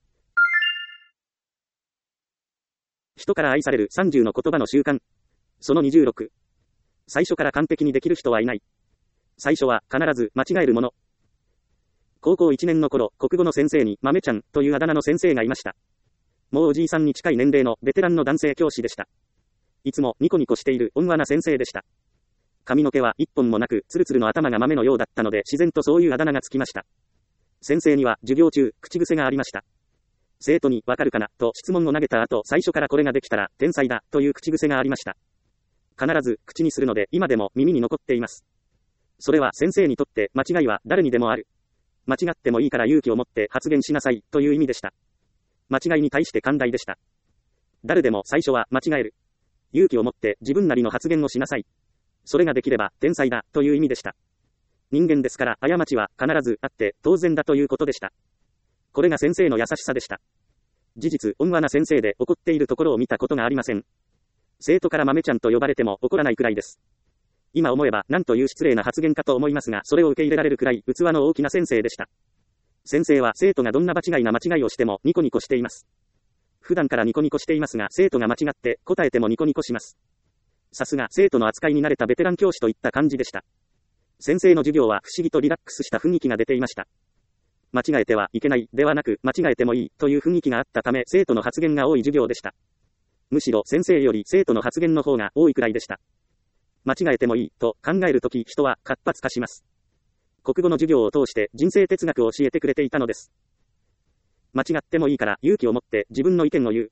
S1: 人から愛されるさんじゅうの言葉の習慣。そのにじゅうろく。最初から完璧にできる人はいない。最初は必ず間違えるもの。高校いちねんの頃、国語の先生に豆ちゃんというあだ名の先生がいました。もうおじいさんに近い年齢のベテランの男性教師でした。いつもニコニコしている温和な先生でした。髪の毛は一本もなく、ツルツルの頭が豆のようだったので自然とそういうあだ名がつきました。先生には授業中、口癖がありました。生徒にわかるかなと質問を投げた後、最初からこれができたら天才だという口癖がありました。必ず口にするので今でも耳に残っています。それは先生にとって間違いは誰にでもある。間違ってもいいから勇気を持って発言しなさいという意味でした。間違いに対して寛大でした。誰でも最初は間違える。勇気を持って自分なりの発言をしなさい。それができれば天才だという意味でした。人間ですから過ちは必ずあって当然だということでした。これが先生の優しさでした。事実、温和な先生で怒っているところを見たことがありません。生徒から豆ちゃんと呼ばれても怒らないくらいです。今思えば何という失礼な発言かと思いますが、それを受け入れられるくらい器の大きな先生でした。先生は生徒がどんな場違いな間違いをしてもニコニコしています。普段からニコニコしていますが、生徒が間違って答えてもニコニコします。さすが生徒の扱いに慣れたベテラン教師といった感じでした。先生の授業は不思議とリラックスした雰囲気が出ていました。間違えてはいけないではなく、間違えてもいいという雰囲気があったため、生徒の発言が多い授業でした。むしろ先生より生徒の発言の方が多いくらいでした。間違えてもいいと考えるとき、人は活発化します。国語の授業を通して人生哲学を教えてくれていたのです。間違ってもいいから勇気を持って自分の意見を言う。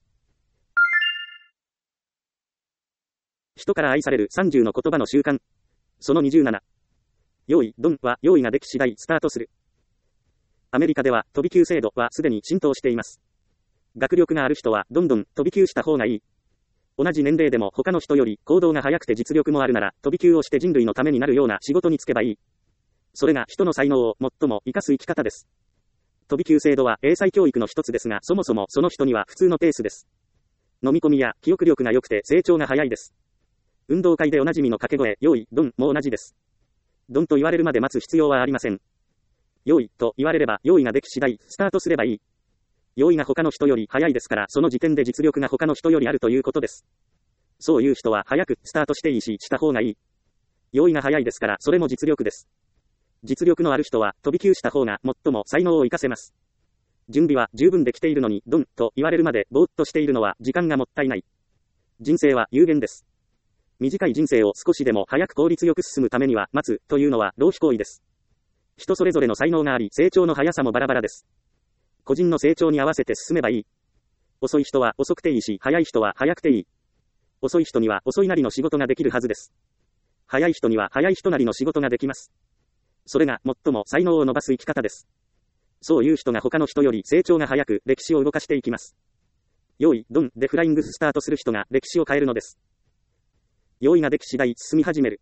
S1: 人から愛されるさんじゅうの言葉の習慣。そのにじゅうなな。用意ドンは用意ができ次第スタートする。アメリカでは飛び級制度はすでに浸透しています。学力がある人はどんどん飛び級した方がいい。同じ年齢でも他の人より行動が早くて実力もあるなら飛び級をして人類のためになるような仕事に就けばいい。それが人の才能を最も生かす生き方です。飛び級制度は英才教育の一つですが、そもそもその人には普通のペースです。飲み込みや記憶力が良くて成長が早いです。運動会でおなじみの掛け声、用意、ドンも同じです。ドンと言われるまで待つ必要はありません。用意と言われれば用意ができ次第スタートすればいい。用意が他の人より早いですから、その時点で実力が他の人よりあるということです。そういう人は早くスタートしていいし、した方がいい。用意が早いですから、それも実力です。 実力のある人は飛び級した方が最も才能を活かせます。準備は十分できているのにドンと言われるまでぼーっとしているのは時間がもったいない。人生は有限です。短い人生を少しでも早く効率よく進むためには待つというのは浪費行為です。人それぞれの才能があり成長の速さもバラバラです。個人の成長に合わせて進めばいい。遅い人は遅くていいし、早い人は早くていい。遅い人には遅いなりの仕事ができるはずです。早い人には早い人なりの仕事ができます。それが最も才能を伸ばす生き方です。そういう人が他の人より成長が早く歴史を動かしていきます。用意、ドンでフライングスタートする人が歴史を変えるのです。用意ができ次第進み始める。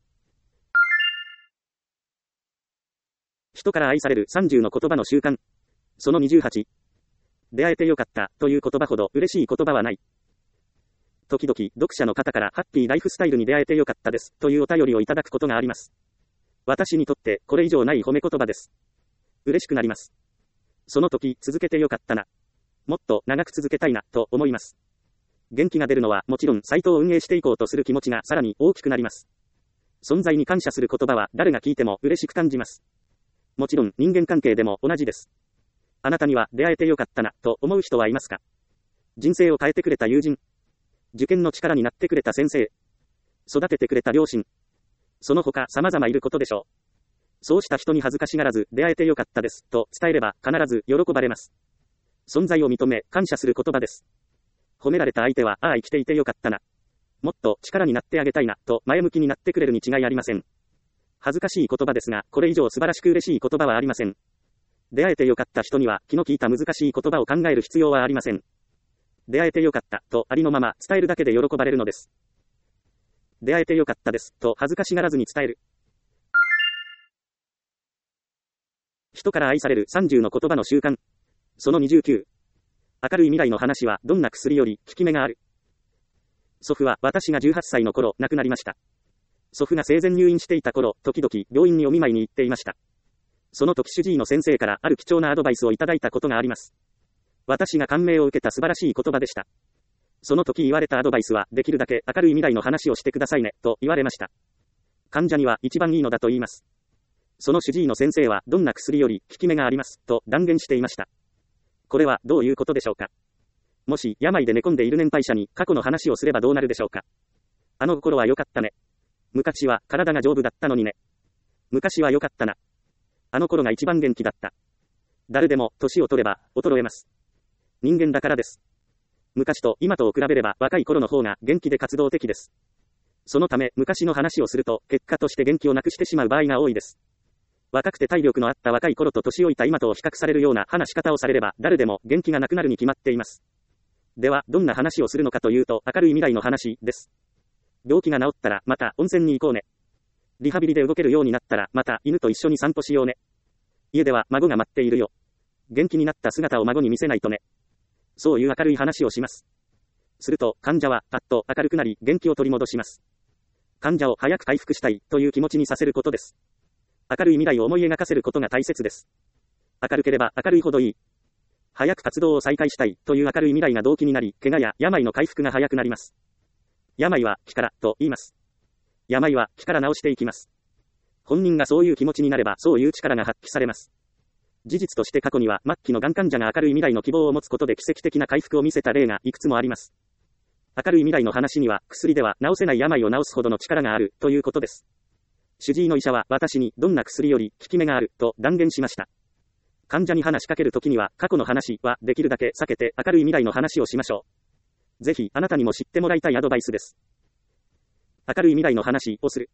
S1: 人から愛されるさんじゅうの言葉の習慣。そのにじゅうはち。出会えてよかったという言葉ほど嬉しい言葉はない。時々読者の方からハッピーライフスタイルに出会えてよかったですというお便りをいただくことがあります。私にとってこれ以上ない褒め言葉です。嬉しくなります。その時続けてよかったな。もっと長く続けたいなと思います。元気が出るのはもちろんサイトを運営していこうとする気持ちがさらに大きくなります。存在に感謝する言葉は誰が聞いても嬉しく感じます。もちろん人間関係でも同じです。あなたには出会えてよかったなと思う人はいますか？人生を変えてくれた友人、受験の力になってくれた先生、育ててくれた両親、その他様々いることでしょう。そうした人に恥ずかしがらず出会えてよかったですと伝えれば必ず喜ばれます。存在を認め感謝する言葉です。褒められた相手は、ああ生きていてよかったな。もっと力になってあげたいなと前向きになってくれるに違いありません。恥ずかしい言葉ですが、これ以上素晴らしく嬉しい言葉はありません。出会えてよかった人には気の利いた難しい言葉を考える必要はありません。出会えてよかったとありのまま伝えるだけで喜ばれるのです。出会えてよかったですと恥ずかしがらずに伝える。人から愛されるさんじゅうの言葉の習慣。そのにじゅうきゅう。明るい未来の話はどんな薬より効き目がある。祖父は私がじゅうはっさいの頃亡くなりました。祖父が生前入院していた頃、時々病院にお見舞いに行っていました。その時主治医の先生からある貴重なアドバイスをいただいたことがあります。私が感銘を受けた素晴らしい言葉でした。その時言われたアドバイスは、できるだけ明るい未来の話をしてくださいね、と言われました。患者には一番いいのだと言います。その主治医の先生はどんな薬より効き目があります、と断言していました。これはどういうことでしょうか。もし病で寝込んでいる年配者に過去の話をすればどうなるでしょうか。あの頃は良かったね。昔は体が丈夫だったのにね。昔は良かったな。あの頃が一番元気だった。誰でも年を取れば衰えます。人間だからです。昔と今とを比べれば若い頃の方が元気で活動的です。そのため昔の話をすると結果として元気をなくしてしまう場合が多いです。若くて体力のあった若い頃と年老いた今とを比較されるような話し方をされれば誰でも元気がなくなるに決まっています。ではどんな話をするのかというと明るい未来の話です。病気が治ったらまた温泉に行こうね。リハビリで動けるようになったらまた犬と一緒に散歩しようね。家では孫が待っているよ。元気になった姿を孫に見せないとね。そういう明るい話をします。すると患者はパッと明るくなり元気を取り戻します。患者を早く回復したいという気持ちにさせることです。明るい未来を思い描かせることが大切です。明るければ明るいほどいい。早く活動を再開したいという明るい未来が動機になり、怪我や病の回復が早くなります。病は気からと言います。病は気から治していきます。本人がそういう気持ちになればそういう力が発揮されます。事実として過去には末期のがん患者が明るい未来の希望を持つことで奇跡的な回復を見せた例がいくつもあります。明るい未来の話には薬では治せない病を治すほどの力があるということです。主治医の医者は私にどんな薬より効き目があると断言しました。患者に話しかけるときには過去の話はできるだけ避けて明るい未来の話をしましょう。ぜひあなたにも知ってもらいたいアドバイスです。明るい未来の話をする。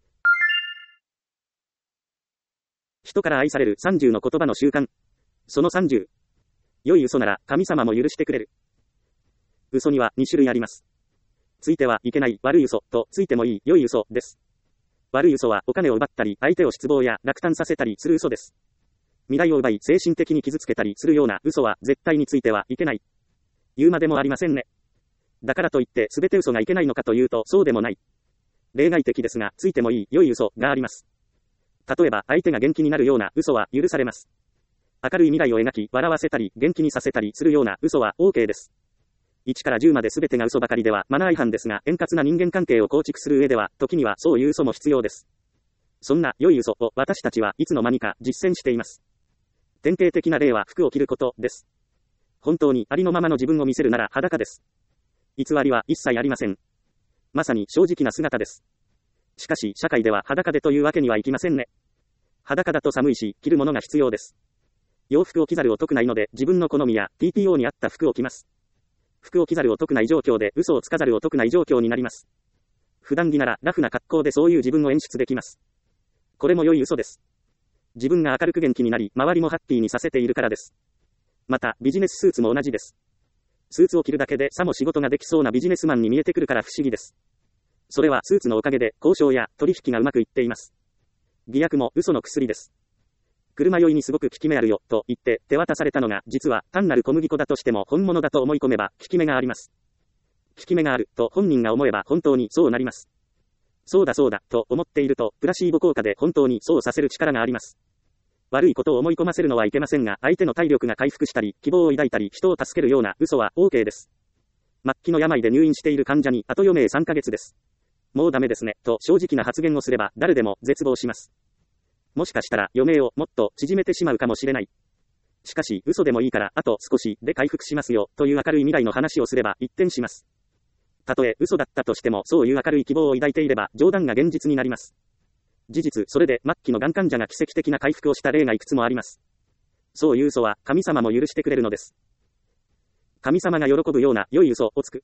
S1: 人から愛されるさんじゅうの言葉の習慣。そのさんじゅう。良い嘘なら神様も許してくれる。嘘にはに種類あります。ついてはいけない悪い嘘とついてもいい良い嘘です。悪い嘘はお金を奪ったり相手を失望や落胆させたりする嘘です。未来を奪い精神的に傷つけたりするような嘘は絶対についてはいけない。言うまでもありませんね。だからといって全て嘘がいけないのかというとそうでもない。例外的ですがついてもいい良い嘘があります。例えば相手が元気になるような嘘は許されます。明るい未来を描き笑わせたり元気にさせたりするような嘘は OK です。いちからじゅうまで全てが嘘ばかりではマナー違反ですが円滑な人間関係を構築する上では時にはそういう嘘も必要です。 そんな良い嘘を私たちはいつの間にか実践しています。典型的な例は服を着ることです。本当にありのままの自分を見せるなら裸です。偽りは一切ありません。まさに正直な姿です。しかし社会では裸でというわけにはいきませんね。裸だと寒いし、着るものが必要です。洋服を着ざるを得ないので自分の好みや ティーピーオー に合った服を着ます。服を着ざるを得ない状況で嘘をつかざるを得ない状況になります。普段着ならラフな格好でそういう自分を演出できます。これも良い嘘です。自分が明るく元気になり、周りもハッピーにさせているからです。また、ビジネススーツも同じです。スーツを着るだけでさも仕事ができそうなビジネスマンに見えてくるから不思議です。それはスーツのおかげで交渉や取引がうまくいっています。偽薬も嘘の薬です。車酔いにすごく効き目あるよ、と言って手渡されたのが実は単なる小麦粉だとしても本物だと思い込めば効き目があります。効き目があると本人が思えば本当にそうなります。そうだそうだと思っているとプラシーボ効果で本当にそうさせる力があります。悪いことを思い込ませるのはいけませんが、相手の体力が回復したり、希望を抱いたり、人を助けるような嘘は OK です。末期の病で入院している患者に、あと余命さんかげつです。もうダメですね、と正直な発言をすれば、誰でも絶望します。もしかしたら余命をもっと縮めてしまうかもしれない。しかし、嘘でもいいから、あと少しで回復しますよ、という明るい未来の話をすれば、一転します。たとえ嘘だったとしても、そういう明るい希望を抱いていれば、冗談が現実になります。事実、それで末期のがん患者が奇跡的な回復をした例がいくつもあります。そういう嘘は神様も許してくれるのです。神様が喜ぶような良い嘘をつく。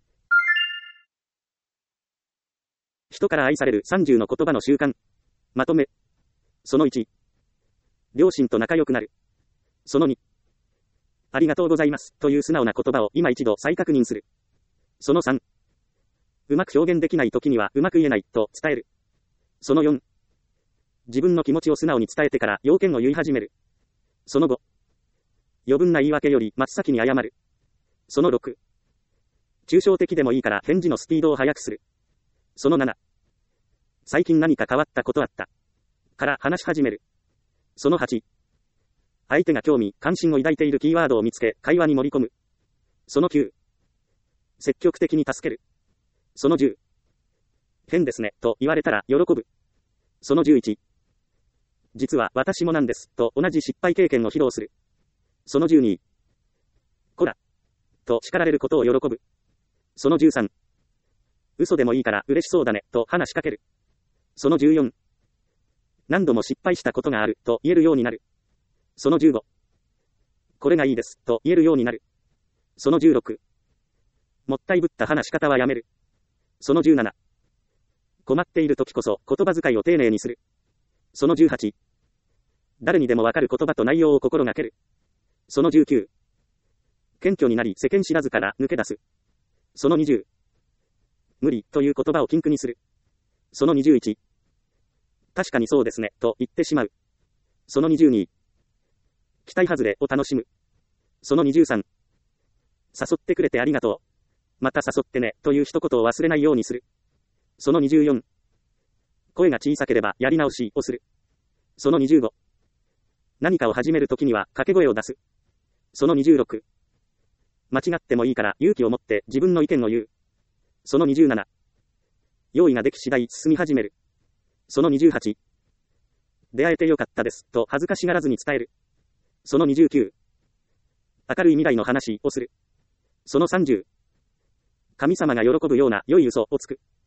S1: 人から愛されるさんじゅうの言葉の習慣。まとめ。そのいち。両親と仲良くなる。そのに。ありがとうございます、という素直な言葉を今一度再確認する。そのさん。うまく表現できない時にはうまく言えないと伝える。そのよん。自分の気持ちを素直に伝えてから要件を言い始める。そのご。余分な言い訳より真っ先に謝る。そのろく。抽象的でもいいから返事のスピードを速くする。そのなな。最近何か変わったことあった。から話し始める。そのはち。相手が興味、関心を抱いているキーワードを見つけ、会話に盛り込む。そのきゅう。積極的に助ける。そのじゅう。変ですね、と言われたら喜ぶ。そのじゅういち。実は私もなんです、と同じ失敗経験を披露する。そのじゅうに。こら。と叱られることを喜ぶ。そのじゅうさん。嘘でもいいから嬉しそうだね、と話しかける。そのじゅうよん。何度も失敗したことがある、と言えるようになる。そのじゅうご。これがいいです、と言えるようになる。そのじゅうろく。もったいぶった話し方はやめる。そのじゅうなな。困っている時こそ言葉遣いを丁寧にする。そのじゅうはち。誰にでもわかる言葉と内容を心がける。そのじゅうきゅう。謙虚になり世間知らずから抜け出す。そのにじゅう。無理という言葉を禁句にする。そのにじゅういち。確かにそうですねと言ってしまう。そのにじゅうに。期待外れを楽しむ。そのにじゅうさん。誘ってくれてありがとう。また誘ってねという一言を忘れないようにする。そのにじゅうよん。声が小さければやり直しをする。そのにじゅうご。何かを始めるときには掛け声を出す。そのにじゅうろく。間違ってもいいから勇気を持って自分の意見を言う。そのにじゅうなな。用意ができ次第進み始める。そのにじゅうはち。出会えてよかったですと恥ずかしがらずに伝える。そのにじゅうきゅう。明るい未来の話をする。そのさんじゅう。神様が喜ぶような良い嘘をつく。